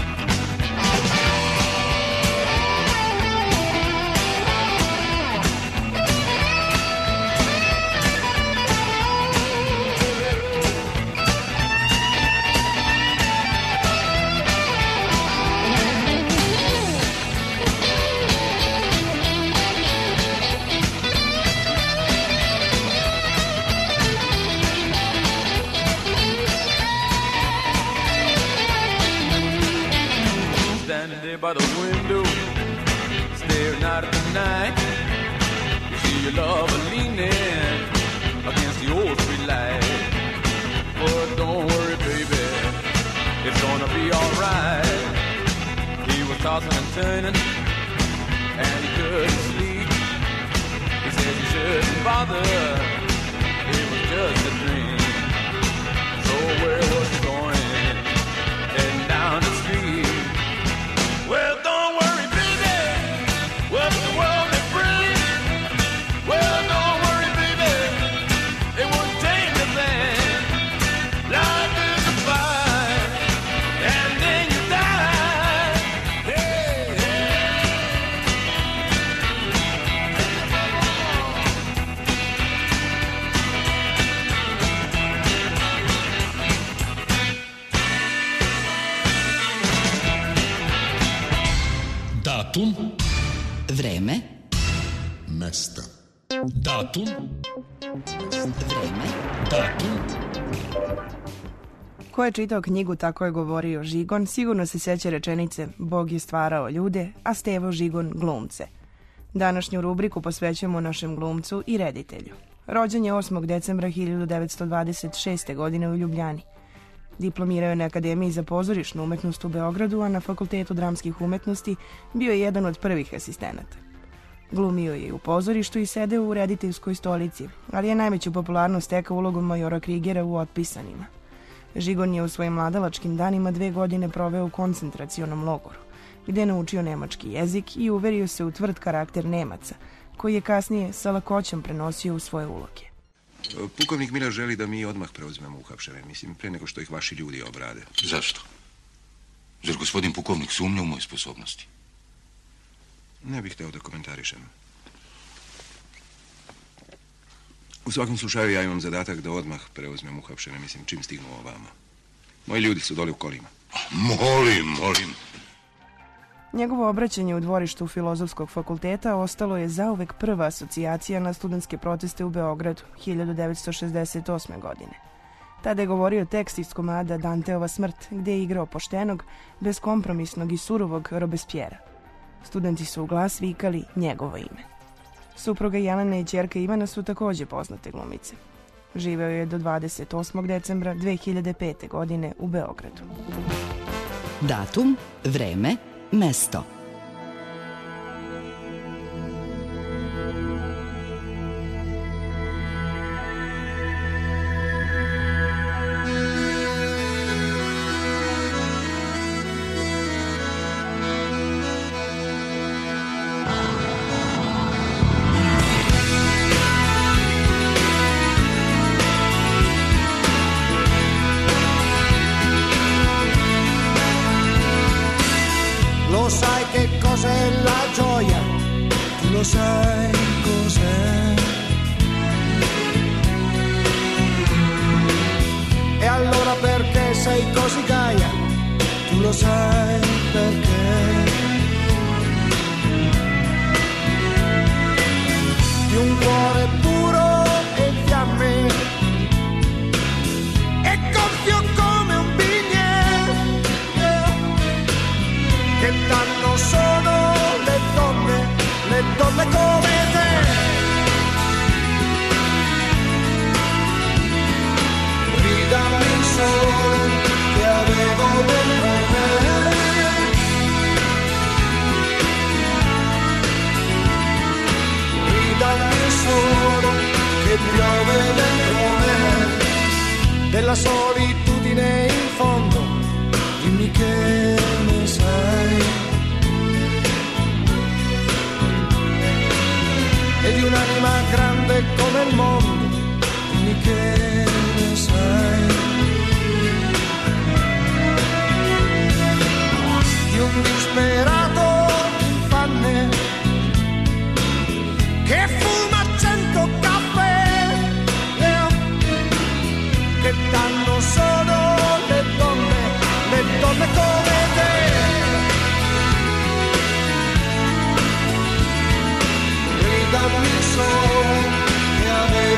Standing there by the window, staring out at the night. You see your lover leaning against the old street light. But don't worry, baby, it's gonna be alright. He was tossing and turning, and he couldn't sleep. He said you shouldn't bother, it was just a dream. So where was he going? Heading down the street. Well, don't worry, baby, what the world may bring. Well, don't worry, baby, it won't change a thing. Life is a fire, and then you die. Hey, hey. Datum, vreme, mesto. Datum, vreme, datum. Ko je čitao knjigu Tako je govorio Žigon, sigurno se sjeća rečenice Bog je stvarao ljude, a Stevo Žigon glumce. Današnju rubriku posvećujemo našem glumcu i reditelju. Rođen je osmog decembra hiljadu devetsto dvadeset šeste. godine u Ljubljani. Diplomirao je na Akademiji za pozorišnu umetnost u Beogradu, a na Fakultetu dramskih umetnosti bio je jedan od prvih asistenata. Glumio je u pozorištu i sedeo u rediteljskoj stolici, ali je najveću popularnost stekao ulogom majora Krigera u Otpisanima. Žigon je u svojim mladalačkim danima dve godine proveo u koncentracionom logoru, gde je naučio nemački jezik i uverio se u tvrd karakter Nemaca, koji je kasnije sa lakoćom prenosio u svoje uloge. Pukovnik Mila želi da mi odmah preuzmemo uhapšene, mislim, pre nego što ih vaši ljudi obrade. Zašto? Zar gospodin pukovnik sumnja u moje sposobnosti? Ne bih hteo da komentarišem. U svakom slučaju ja imam zadatak da odmah preuzmem uhapšene, mislim, čim stignu ovamo. Moji ljudi su dole u kolima. Molim, molim. Njegovo obraćanje u dvorištu Filozofskog fakulteta ostalo je zauvek prva asocijacija na studentske proteste u Beogradu hiljadu devetsto šezdeset osme. godine. Tada je govorio tekst iz komada Danteova smrt, gde je igrao poštenog, beskompromisnog i surovog Robespierra. Studenti su u glas vikali njegovo ime. Supruga Jelena i ćerka Ivana su takođe poznate glumice. Živeo je do dvadeset osmog decembra dve hiljade pete. godine u Beogradu. datum, vreme, mesto. Lo sai che cos'è la gioia, tu lo sai cos'è. E allora perché sei così gaia, tu lo sai perché. Di un cuore puro e fiamme, e gonfio come un bignè, che danno solo le donne, le donne come te. Ridammi il sole che avevo dentro me, ridammi il sole che piove dentro me, della solitudine in fondo, dimmi che ne sai. E di un'anima grande come il mondo, dimmi che ne sai. Di un disperato infanne che fuma cento caffè, che danno solo le donne, le donne come te. Ridammi il sole che avevo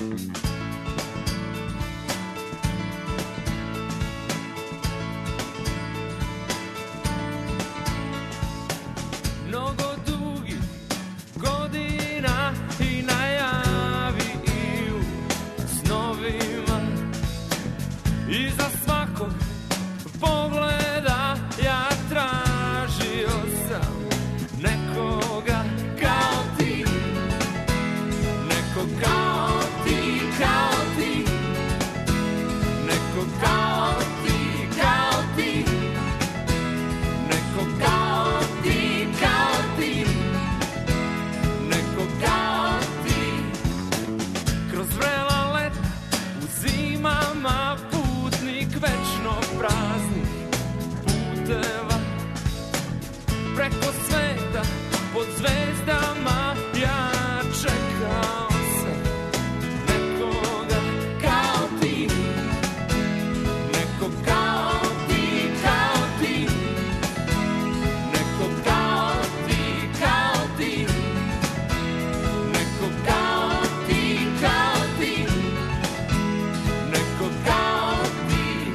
Mnogo dugi godina i najaviju snovima. Iza svakog pogleda ja tražio sam nekoga kao ti. Neko kao ti, kao ti. Neko kao ti, kao ti. Neko kao ti, kao ti. Neko kao ti. Kroz vrela leta u zimama putnik večno praznih puteva. Preko sveta pod zvezdama ja čekao sam nekoga kao ti. Neko kao ti, kao ti. Neko kao ti, kao ti. Neko kao ti, kao ti. Neko kao ti.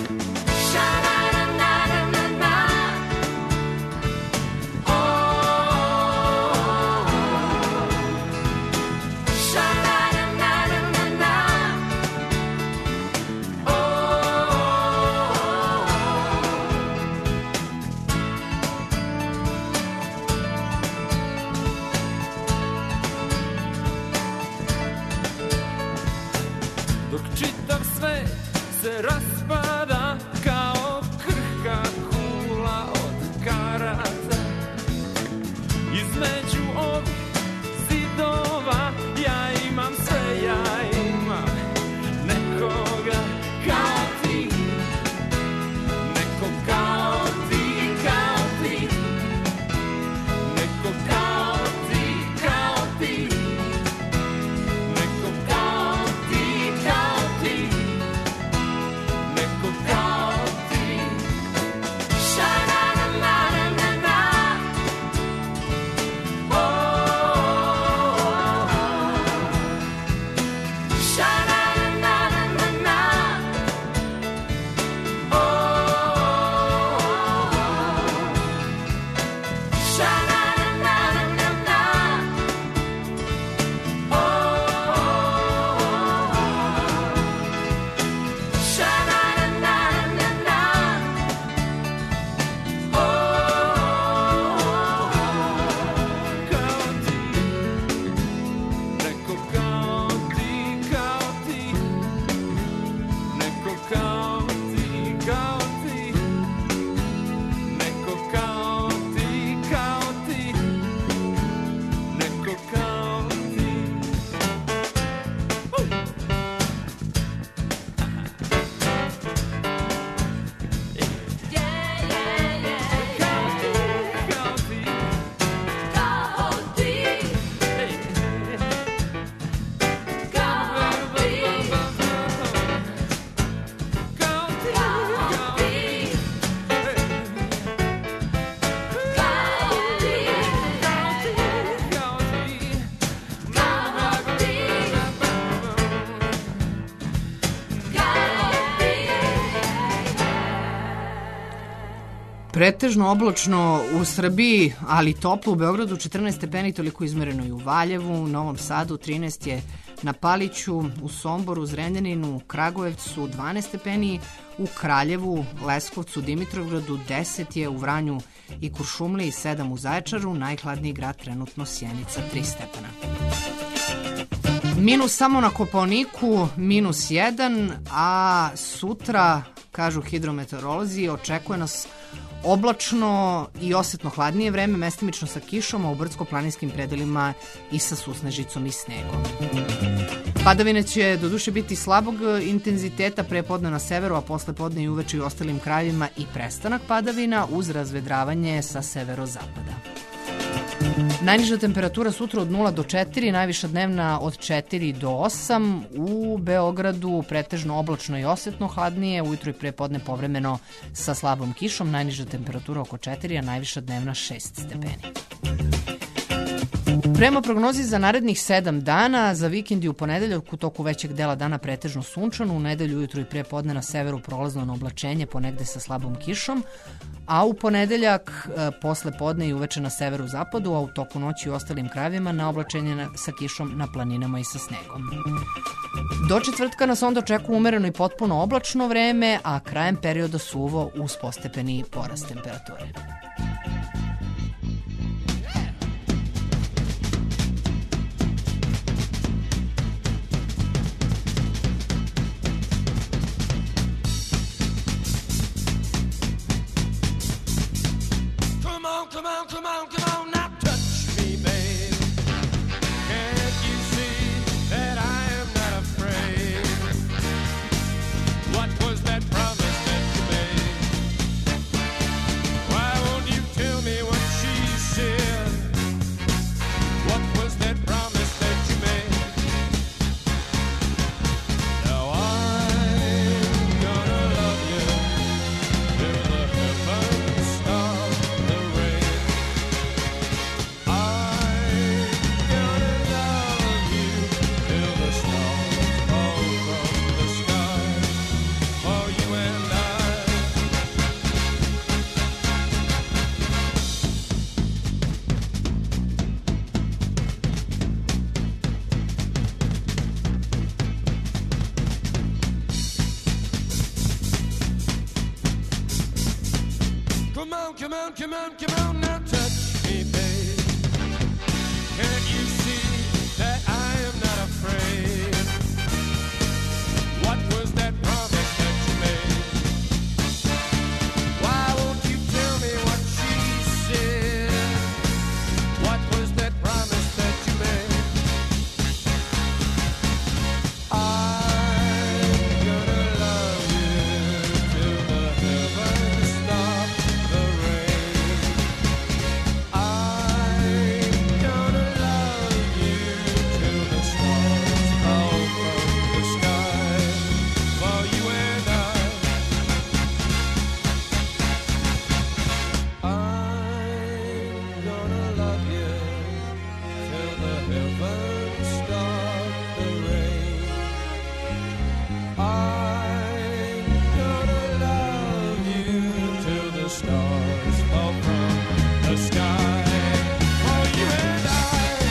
Sha-na-na-na-na-na-na. Oh. Sha-na-na-na-na-na-na. Oh. Dok čitav svet se raspada kao krhka kula od karata, između ovih zidova ja imam sve, ja imam nekoga kao ti. Neko kao ti, kao ti. Neko kao ti, kao ti. Neko kao ti, kao ti. Neko kao ti. Sha-na-na-na-na-na-na. Oh. Sha-na-na-na-na-na-na. Oh. Sha-na-na-na-na-na-na. Oh. Sha-na-na-na-na-na. Oh. Kao ti. Neko kao ti, kao ti. Neko kao ti, kao ti. Neko kao ti, kao ti. Neko kao ti. Uh. Pretežno oblačno u Srbiji, ali toplo u Beogradu, četrnaest stepeni, toliko izmereno i u Valjevu, Novom Sadu trinaest je na Paliću, u Somboru, Zrenjaninu, Kragujevcu dvanaest stepeni, u Kraljevu, Leskovcu, Dimitrovgradu deset je, u Vranju i Kuršumliji sedam u Zaječaru, najhladniji grad trenutno Sjenica tri stepena. Minus samo na Kopaoniku, minus jedan, a sutra, kažu hidrometeorolozi, očekuje nas oblačno i osetno hladnije vreme, mestimično sa kišom, a u brdsko-planinskim predelima i sa susnežicom i snegom. Padavine će doduše biti slabog intenziteta pre podne na severu, a posle podne i uveče i u ostalim krajevima i prestanak padavina uz razvedravanje sa severozapada. Najniža temperatura sutra od nula do četiri, najviša dnevna od četiri do osam. U Beogradu pretežno oblačno i osetno hladnije, ujutro i pre podne povremeno sa slabom kišom, najniža temperatura oko četiri, a najviša dnevna šest stepeni. Prema prognozi za narednih sedam dana, za vikend i u ponedeljak u toku većeg dela dana pretežno sunčano, u nedelju ujutru i pre podne na severu prolazno na oblačenje, ponegde sa slabom kišom, a u ponedeljak e, posle podne i uveče na severu zapadu, a u toku noći u ostalim krajevima na oblačenje na, sa kišom na planinama i sa snegom. Do četvrtka nas onda očekuje umereno i potpuno oblačno vreme, a krajem perioda suvo uz postepeni porast temperature. Come on, come on, come on, now touch me, babe. Can't you see that I am not afraid? What was that promise that you made? Why won't you tell me what she said? What was that promise that you made? Now I'm gonna love you till the heavens stop the rain. Come on, come on, come on, come on, now touch me, babe. Can't you see that I am not afraid? What was that promise that you made? Why won't you tell me what she said? What was that promise that you made? I'm gonna love you till the heavens stop the rain. I'm gonna love you till the stars fall from the sky for you and I. I'm gonna love you till the heavens stop the rain. I'm gonna love you till the stars fall from the sky for you and I.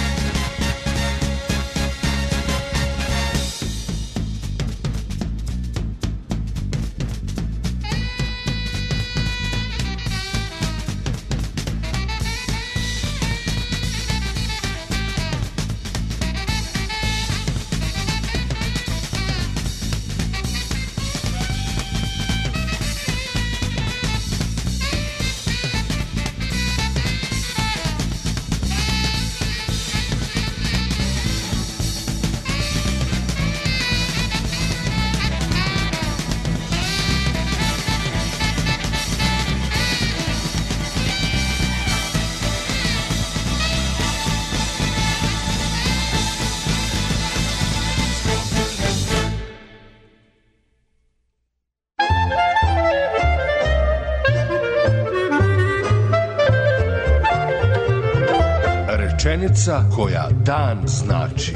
Rečenica koja dan znači.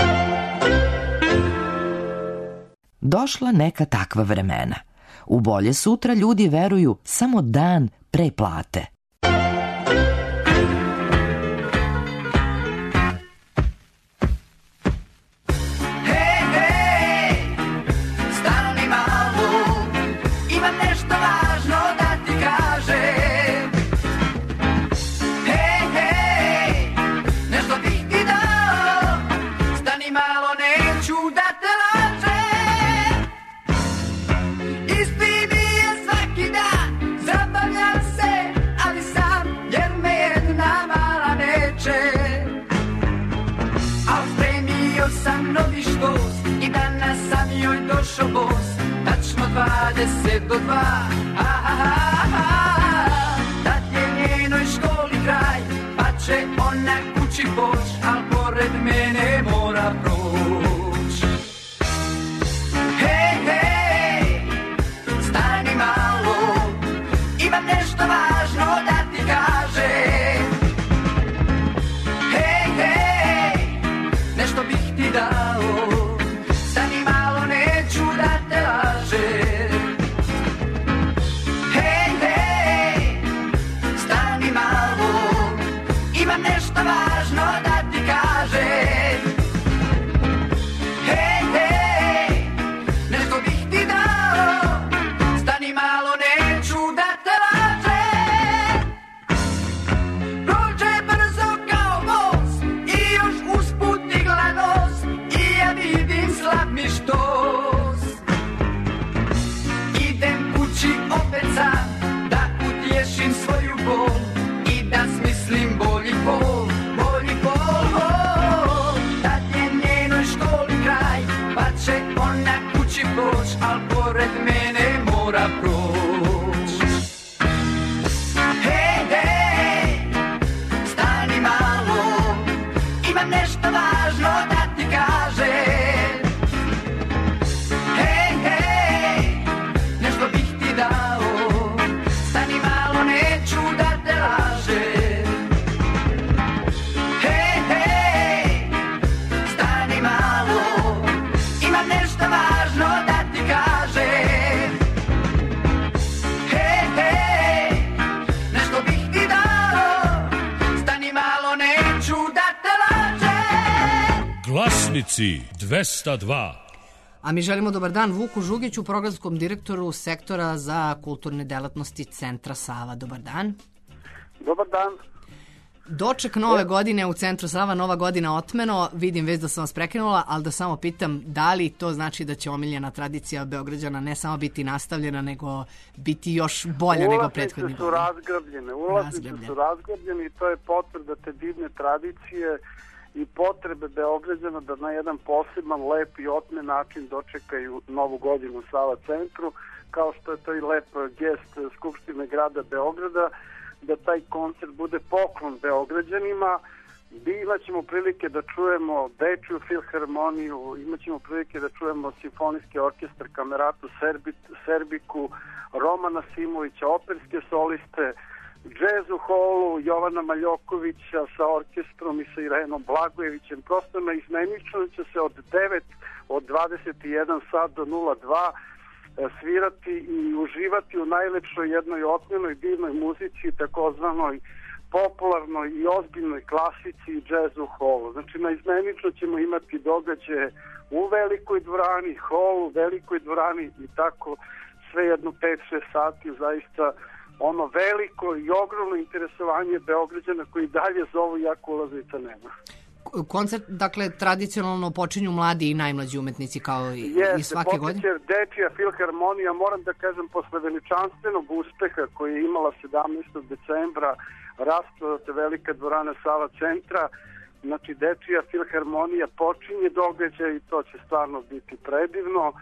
Došla neka takva vremena. U bolje sutra ljudi veruju samo dan pre plate. Hej, hej, stani malo, imam nešto važno da ti kažem. Hej, hej, nešto bih ti dao, stani malo, neću da te lažem. Isti mi je svaki dan, zabavljam se, ali sam, jer me jedna mala neće. A spremio sam novi štos i danas sam joj došao bos. Tačno dvadeset do dva, tad je njenoj školi kraj, pa će ona kući poć, al pored mene mora proć. Hej, hej, stani malo, imam nešto važno da ti kažem. Hej, hej, dao. Stani malo, neću da te lažem. Hej, hej, stani malo, imam nešto važno da ti kažem. Hej, hej, nešto bih ti dao. Stani malo, neću da te lažem. Prođe brzo kao voz i još usput i gladost i ja vidim slab mi štos. Idem kući opet sam da utješim svoju bol i da smislim bolji pol, bolji pol. Tad je njenoj školi kraj, pa će ona kući poć, al pored mene mora proć. Hej, hej, stani malo, imam nešto važno da ti kažem. Hej, hej, nešto bih ti dao. Stani malo, neću da te lažem. Hej, hej, stani malo, imam nešto važno da ti kažem. Hej, hej, nešto bih ti dao. Stani malo, neću da te lažem. Glasnici dvesta dva. A mi želimo dobar dan Vuku Žugiću, programskom direktoru sektora za kulturne delatnosti Centra Sava. Dobar dan. Dobar dan. Doček nove godine u Centru Sava, nova godina otmeno. Vidim već da sam vas prekinula, ali da samo pitam da li to znači da će omiljena tradicija Beograđana ne samo biti nastavljena, nego biti još bolja nego prethodnih godina? Ulaznice su razgrabljene. Ulaznice su razgrabljene i to je potvrda te divne tradicije i potrebe Beograđana da na jedan poseban, lep i otmen način dočekaju novu godinu u Sava centru, kao što je to i lep gest Skupštine grada Beograda, da taj koncert bude poklon Beograđanima. Imaćemo prilike da čujemo Dečiju filharmoniju, imaćemo prilike da čujemo Simfonijski orkestar Kameratu Serbiku, Romana Simovića, operske soliste, džez u holu Jovana Maljokovića sa orkestrom i sa Irenom Blagojevićem. Prosto na izmenično će se od devet, od dvadeset jedan sat do nula dva svirati i uživati u najlepšoj jednoj otmenoj divnoj muzici, takozvanoj popularnoj i ozbiljnoj klasici i džezu holu. Znači na izmenično ćemo imati događaje u velikoj dvorani, holu, velikoj dvorani i tako sve jedno pet šest sati, zaista ono veliko i ogromno interesovanje Beograđana koji dalje zovu, jako ulaznica nema. Koncert, dakle, tradicionalno počinju mladi i najmlađi umetnici kao i, Jeste, i svake godine? Jeste, Dečija filharmonija, moram da kažem, posle veličanstvenog uspeha koji je imala sedamnaestog decembra rasprodate velika dvorana Sava centra, znači Dečija filharmonija počinje događaj i to će stvarno biti predivno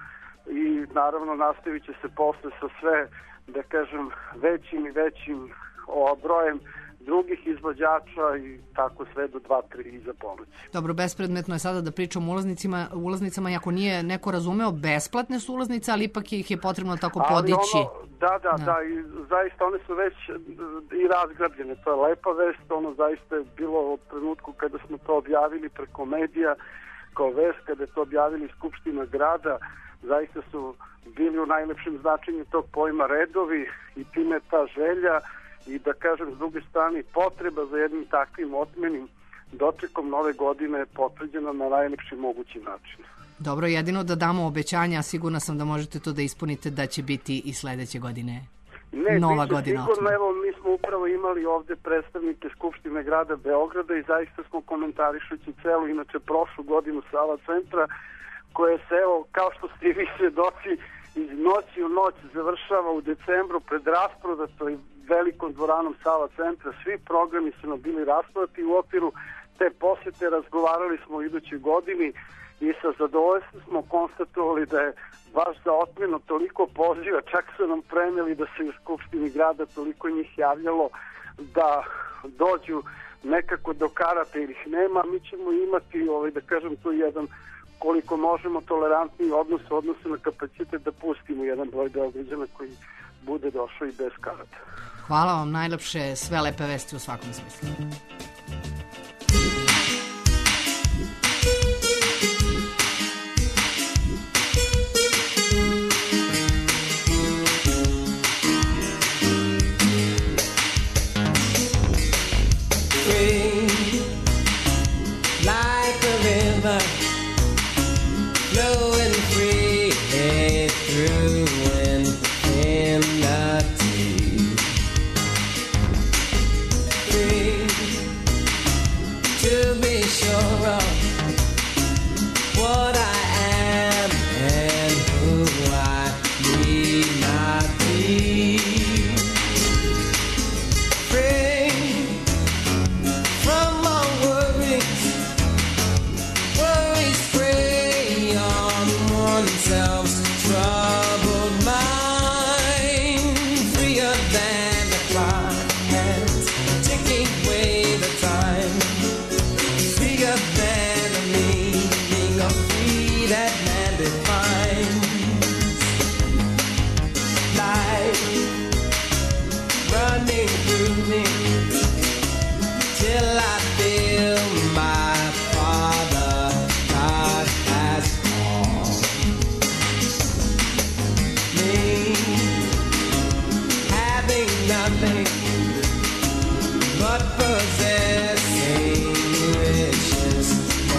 i naravno nastavit će se posle sa sve, da kažem, većim i većim o, brojem drugih izvođača i tako sve do dva tri iza ponoći. Dobro, bespredmetno je sada da pričam o ulaznicima, ulaznicama, iako nije neko razumeo, besplatne su ulaznice, ali ipak ih je potrebno tako podići. Ono, da, da, da, da, i zaista one su već i razgrabljene, to je lepa vest, ono zaista je bilo od trenutku kada smo to objavili preko medija, kao vest, kada je to objavili Skupština grada, zaista su bili u najlepšem značenju tog pojma redovi i time ta želja i da kažem s druge strane potreba za jednim takvim otmenim dočekom nove godine je potvrđena na najlepši mogući način. Dobro, jedino da damo obećanja, sigurna sam da možete to da ispunite da će biti i sledeće godine ne, nova godina. Sigurno, evo mi smo upravo imali ovde predstavnike Skupštine grada Beograda i zaista smo komentarišući celu, inače prošlu godinu Sava centra, koje se evo, kao što ste i vi svedoci, iz noći u noć završava u decembru pred rasprodatoj velikom dvoranom Sava centra. Svi programi su nam bili rasprodati u okviru te posete, razgovarali smo u idućoj godini i sa zadovoljstvom smo konstatovali da je baš za otmenu toliko poziva, čak su nam preneli da se u Skupštini grada toliko njih javljalo da dođu nekako do karata ili ih nema. Mi ćemo imati, ovaj, da kažem, tu jedan koliko možemo tolerantni odnos u odnosu na kapacitet da pustimo jedan broj Beograđana koji bude došao i bez karata. Hvala vam najlepše, sve lepe vesti u svakom smislu. river flowing free through infinity. Free to be sure of what I am and who I need not be. Free from all worries, worries prey on oneself's troubled mind. Freer than the clock hands ticking away the time. Freer than the meaning of free that man defines. Life running through me till I feel my Father God has called me, having nothing but possessing riches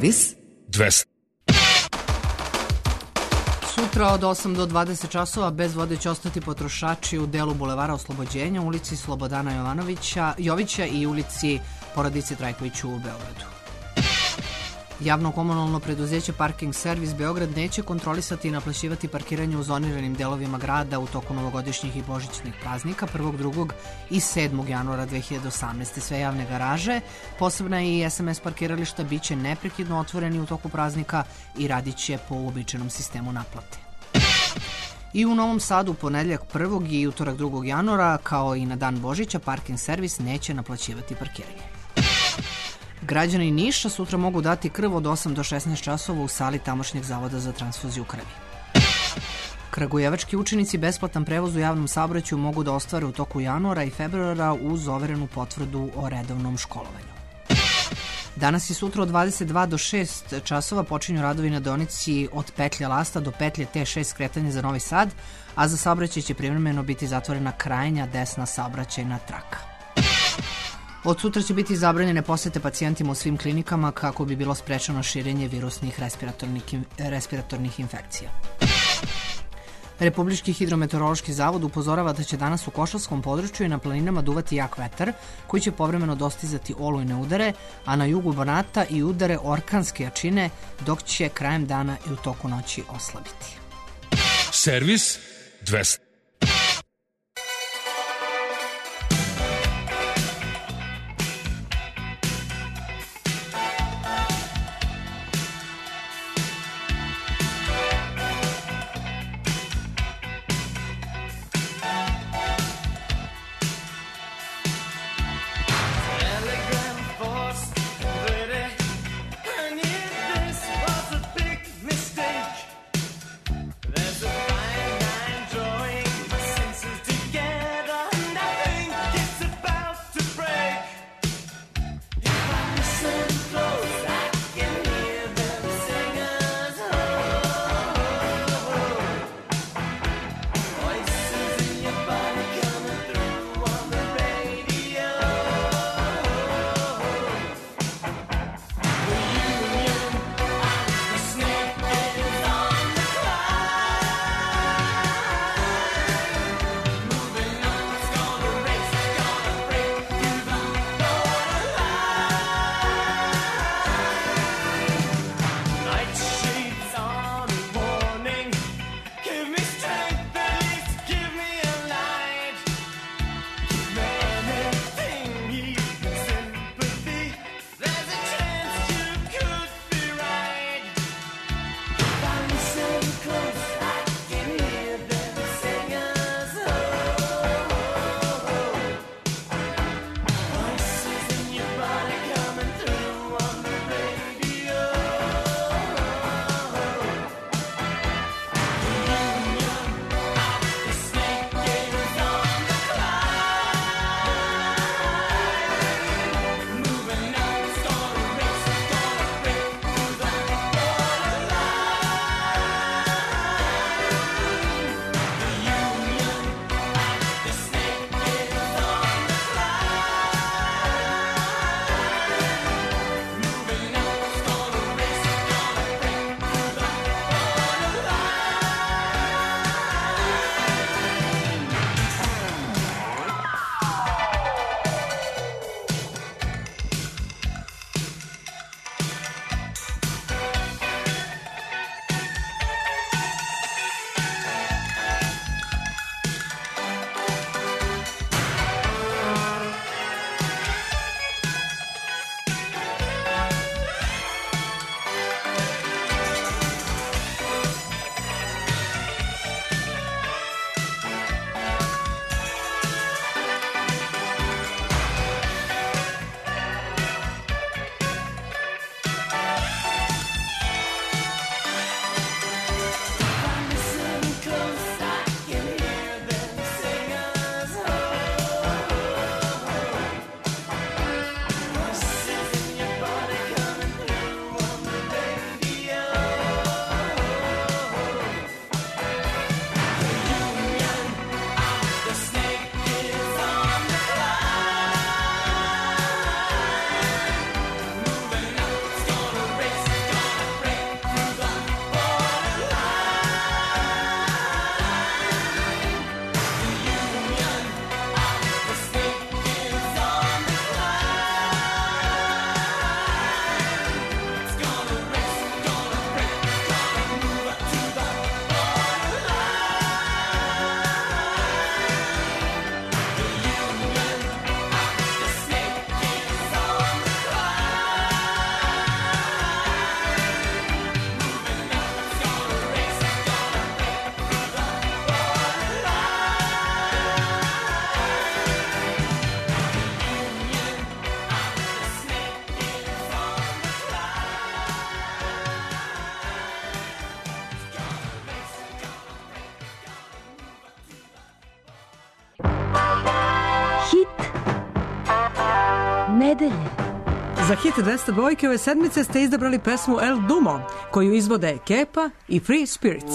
Servis dvesta. Sutra od osam do dvadeset časova bez vode će ostati potrošači u delu Bulevara Oslobođenja, ulici Slobodana Jovanovića, Jovića i ulici Porodice Trajković u Beogradu. Javno komunalno preduzeće Parking Servis Beograd neće kontrolisati i naplaćivati parkiranje u zoniranim delovima grada u toku novogodišnjih i božićnih praznika prvog, drugog i sedmog januara dve hiljade osamnaeste. Sve javne garaže, posebna i es em es parkirališta, bit će neprekidno otvoreni u toku praznika i radit će po uobičajenom sistemu naplate. I u Novom Sadu u ponedjeljak prvog i utorak drugog januara, kao i na dan Božića, Parking Servis neće naplaćivati parkiranje. Građani Niša sutra mogu dati krv od osam do šesnaest časova u sali tamošnjeg zavoda za transfuziju krvi. Kragujevački učenici besplatan prevoz u javnom saobraćaju mogu da ostvare u toku januara i februara uz overenu potvrdu o redovnom školovanju. Danas i sutra od dvadeset dva do šest časova počinju radovi na deonici od petlje Lasta do petlje te šest skretanje za Novi Sad, a za saobraćaj će privremeno biti zatvorena krajnja desna saobraćajna traka. Od sutra će biti zabranjene posete pacijentima u svim klinikama kako bi bilo sprečeno širenje virusnih respiratornih, respiratornih infekcija. Republički hidrometeorološki zavod upozorava da će danas u Košavskom području i na planinama duvati jak vetar koji će povremeno dostizati olujne udare, a na jugu Banata i udare orkanske jačine, dok će krajem dana i u toku noći oslabiti. Servis dvesta. Telegram force, ready. I knew this was a big mistake. There's a fine line drawing nedelje. Za hit dvesta dva ove sedmice ste izabrali pesmu El Dumo, koju izvode Kepa i Free Spirits.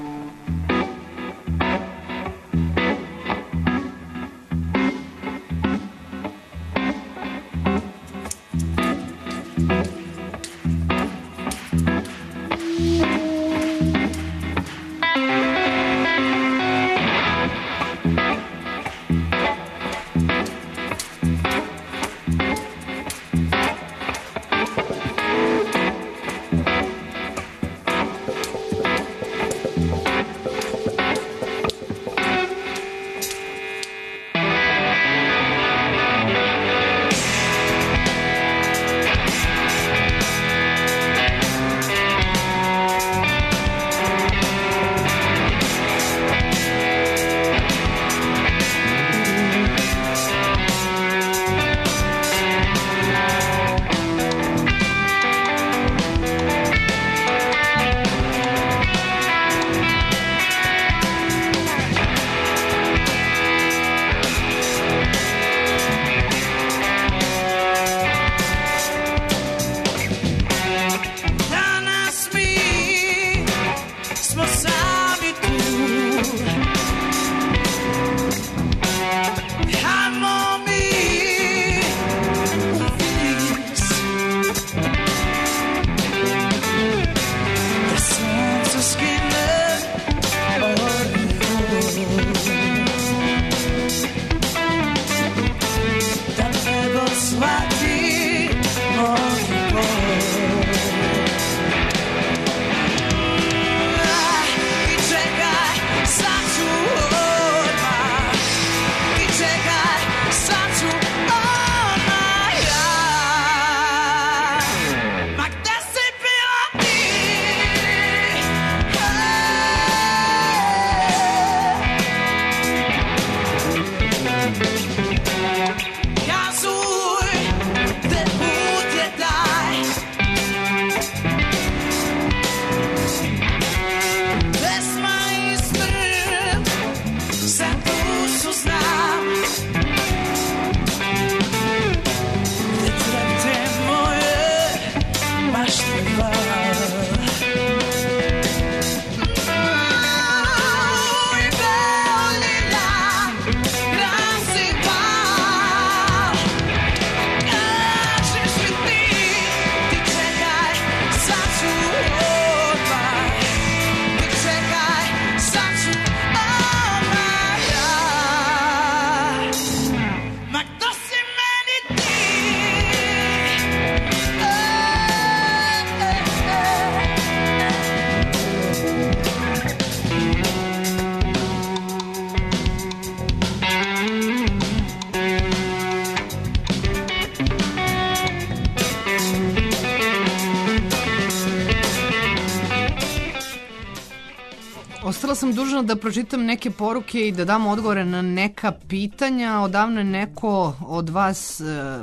Ostala sam dužna da pročitam neke poruke i da dam odgovore na neka pitanja. Odavno je neko od vas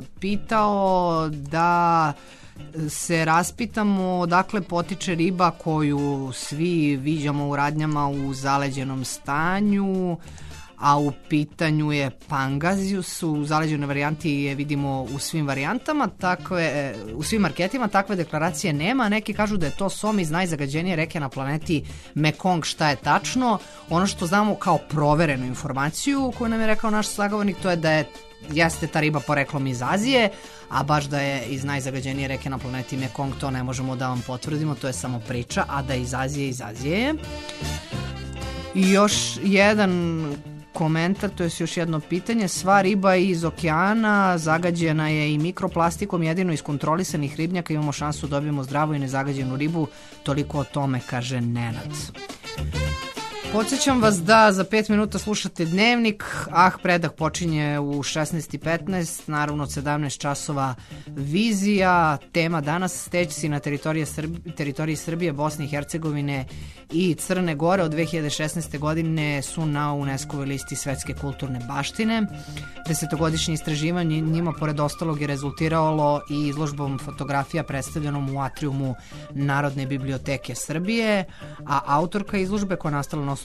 pitao da se raspitamo odakle potiče riba koju svi viđamo u radnjama u zaleđenom stanju, a u pitanju je pangazius. U zaleđenoj varijanti je vidimo u svim varijantama, takve, u svim marketima, takve deklaracije nema. Neki kažu da je to som iz najzagađenije reke na planeti Mekong. Šta je tačno? Ono što znamo kao proverenu informaciju koju nam je rekao naš sagovornik, to je da je jeste ta riba poreklom iz Azije, a baš da je iz najzagađenije reke na planeti Mekong, to ne možemo da vam potvrdimo, to je samo priča, a da je iz Azije, iz Azije je. I još jedan komentar, to je još jedno pitanje. Sva riba iz okeana zagađena je i mikroplastikom, jedino iz kontrolisanih ribnjaka imamo šansu da dobijemo zdravu i nezagađenu ribu. Toliko o tome, kaže Nenad. Podsjećam vas da za pet minuta slušate Dnevnik. Ah, predah počinje u šesnaest i petnaest, naravno od sedamnaest časova Vizija. Tema danas: stečci na teritoriji Srbije, teritoriji Srbije, Bosne i Hercegovine i Crne Gore od dve hiljade šesnaeste. godine su na UNESCO-voj listi svetske kulturne baštine. Desetogodišnje istraživanje njima pored ostalog je rezultiralo i izložbom fotografija predstavljenom u atriumu Narodne biblioteke Srbije, a autorka izložbe koja je nastala na osnovu